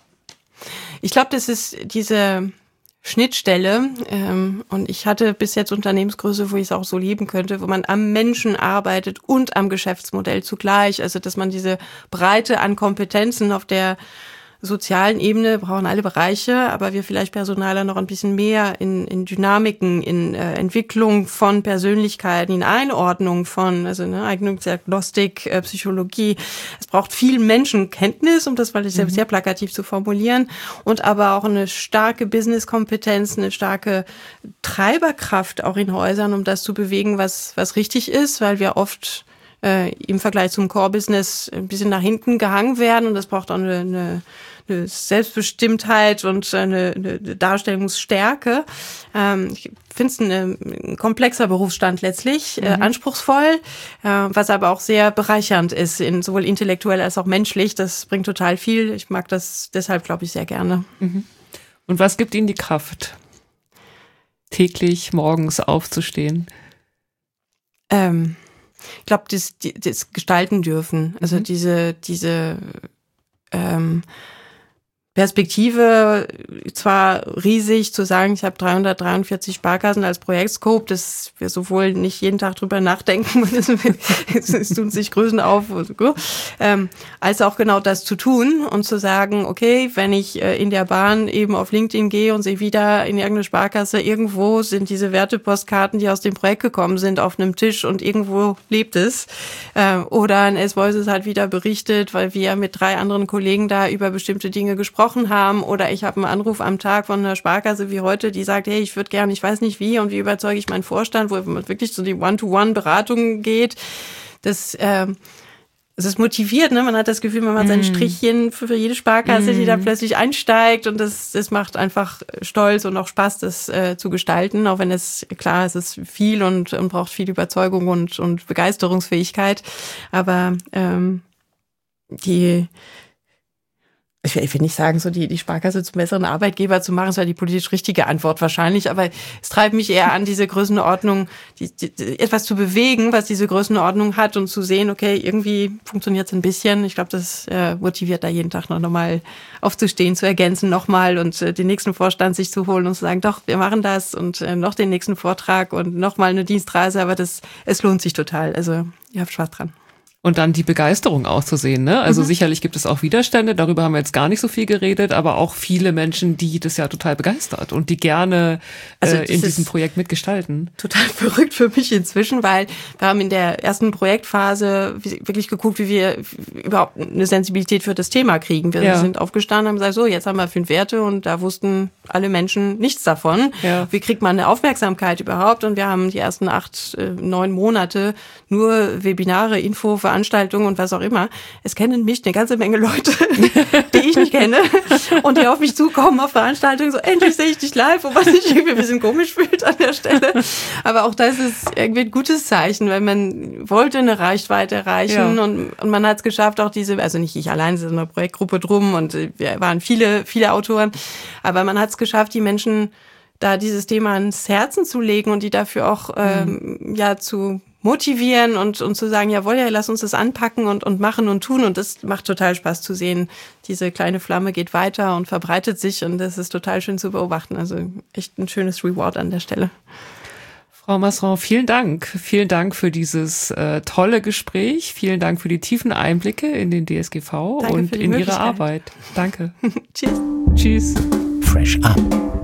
ich glaube, das ist diese Schnittstelle ähm, und ich hatte bis jetzt Unternehmensgröße, wo ich es auch so leben könnte, wo man am Menschen arbeitet und am Geschäftsmodell zugleich. Also dass man diese Breite an Kompetenzen auf der sozialen Ebene brauchen alle Bereiche, aber wir vielleicht Personaler noch ein bisschen mehr in, in Dynamiken, in äh, Entwicklung von Persönlichkeiten, in Einordnung von, also ne, Eignungsdiagnostik, äh, Psychologie. Es braucht viel Menschenkenntnis, um das mal sehr, mhm. sehr plakativ zu formulieren, und aber auch eine starke Businesskompetenz, eine starke Treiberkraft auch in Häusern, um das zu bewegen, was was richtig ist, weil wir oft äh, im Vergleich zum Core-Business ein bisschen nach hinten gehangen werden und das braucht auch eine, eine eine Selbstbestimmtheit und eine, eine Darstellungsstärke. Ähm, ich finde es ein, ein komplexer Berufsstand letztlich, mhm. äh, anspruchsvoll, äh, was aber auch sehr bereichernd ist, in, sowohl intellektuell als auch menschlich. Das bringt total viel. Ich mag das deshalb, glaube ich, sehr gerne. Mhm. Und was gibt Ihnen die Kraft, täglich morgens aufzustehen? Ähm, ich glaube, das, das gestalten dürfen. Also mhm. diese, diese ähm, Perspektive, zwar riesig zu sagen, ich habe dreihundertdreiundvierzig Sparkassen als Projektscope, dass wir sowohl nicht jeden Tag drüber nachdenken, es tun sich Größen auf, ähm, als auch genau das zu tun und zu sagen, okay, wenn ich äh, in der Bahn eben auf LinkedIn gehe und sehe wieder in irgendeine Sparkasse, irgendwo sind diese Wertepostkarten, die aus dem Projekt gekommen sind, auf einem Tisch und irgendwo lebt es. Äh, oder ein S-Voice ist halt wieder berichtet, weil wir mit drei anderen Kollegen da über bestimmte Dinge gesprochen haben, oder ich habe einen Anruf am Tag von einer Sparkasse wie heute, die sagt, hey, ich würde gerne, ich weiß nicht wie und wie überzeuge ich meinen Vorstand, wo man wirklich zu die One-to-One-Beratung geht. Das, äh, es ist motiviert, ne? Man hat das Gefühl, man macht sein Strichchen für, für jede Sparkasse, mm. die da plötzlich einsteigt und das, das macht einfach stolz und auch Spaß, das äh, zu gestalten, auch wenn es, klar, es ist viel und, und braucht viel Überzeugung und, und Begeisterungsfähigkeit, aber ähm, die Ich will, ich will nicht sagen, so die, die Sparkasse zum besseren Arbeitgeber zu machen, das wäre die politisch richtige Antwort wahrscheinlich, aber es treibt mich eher an, diese Größenordnung, die, die, etwas zu bewegen, was diese Größenordnung hat und zu sehen, okay, irgendwie funktioniert es ein bisschen. Ich glaube, das äh, motiviert da jeden Tag noch nochmal aufzustehen, zu ergänzen nochmal und äh, den nächsten Vorstand sich zu holen und zu sagen, doch, wir machen das und äh, noch den nächsten Vortrag und nochmal eine Dienstreise, aber das, es lohnt sich total. Also, ihr habt Spaß dran. Und dann die Begeisterung auszusehen, ne? Also mhm. sicherlich gibt es auch Widerstände, darüber haben wir jetzt gar nicht so viel geredet, aber auch viele Menschen, die das ja total begeistert und die gerne also äh, in diesem Projekt mitgestalten. Total verrückt für mich inzwischen, weil wir haben in der ersten Projektphase wirklich geguckt, wie wir überhaupt eine Sensibilität für das Thema kriegen. Wir ja. sind aufgestanden und haben gesagt, so, jetzt haben wir fünf Werte und da wussten alle Menschen nichts davon. Ja. Wie kriegt man eine Aufmerksamkeit überhaupt? Und wir haben die ersten acht, neun Monate nur Webinare, Info, Veranstaltungen und was auch immer. Es kennen mich eine ganze Menge Leute, die ich nicht kenne und die auf mich zukommen auf Veranstaltungen, so endlich sehe ich dich live, wo man sich irgendwie ein bisschen komisch fühlt an der Stelle. Aber auch das ist irgendwie ein gutes Zeichen, weil man wollte eine Reichweite erreichen ja. und, und man hat es geschafft, auch diese, also nicht ich allein, es ist eine Projektgruppe drum und wir waren viele, viele Autoren, aber man hat es geschafft, die Menschen da dieses Thema ans Herzen zu legen und die dafür auch ähm, mhm. ja zu motivieren und, und zu sagen, jawohl, ja, lass uns das anpacken und, und machen und tun. Und das macht total Spaß zu sehen. Diese kleine Flamme geht weiter und verbreitet sich und das ist total schön zu beobachten. Also echt ein schönes Reward an der Stelle. Frau Masseron, vielen Dank. Vielen Dank für dieses äh, tolle Gespräch. Vielen Dank für die tiefen Einblicke in den D S G V Danke und in Ihre Arbeit. Danke. Tschüss. Tschüss. Fresh Up.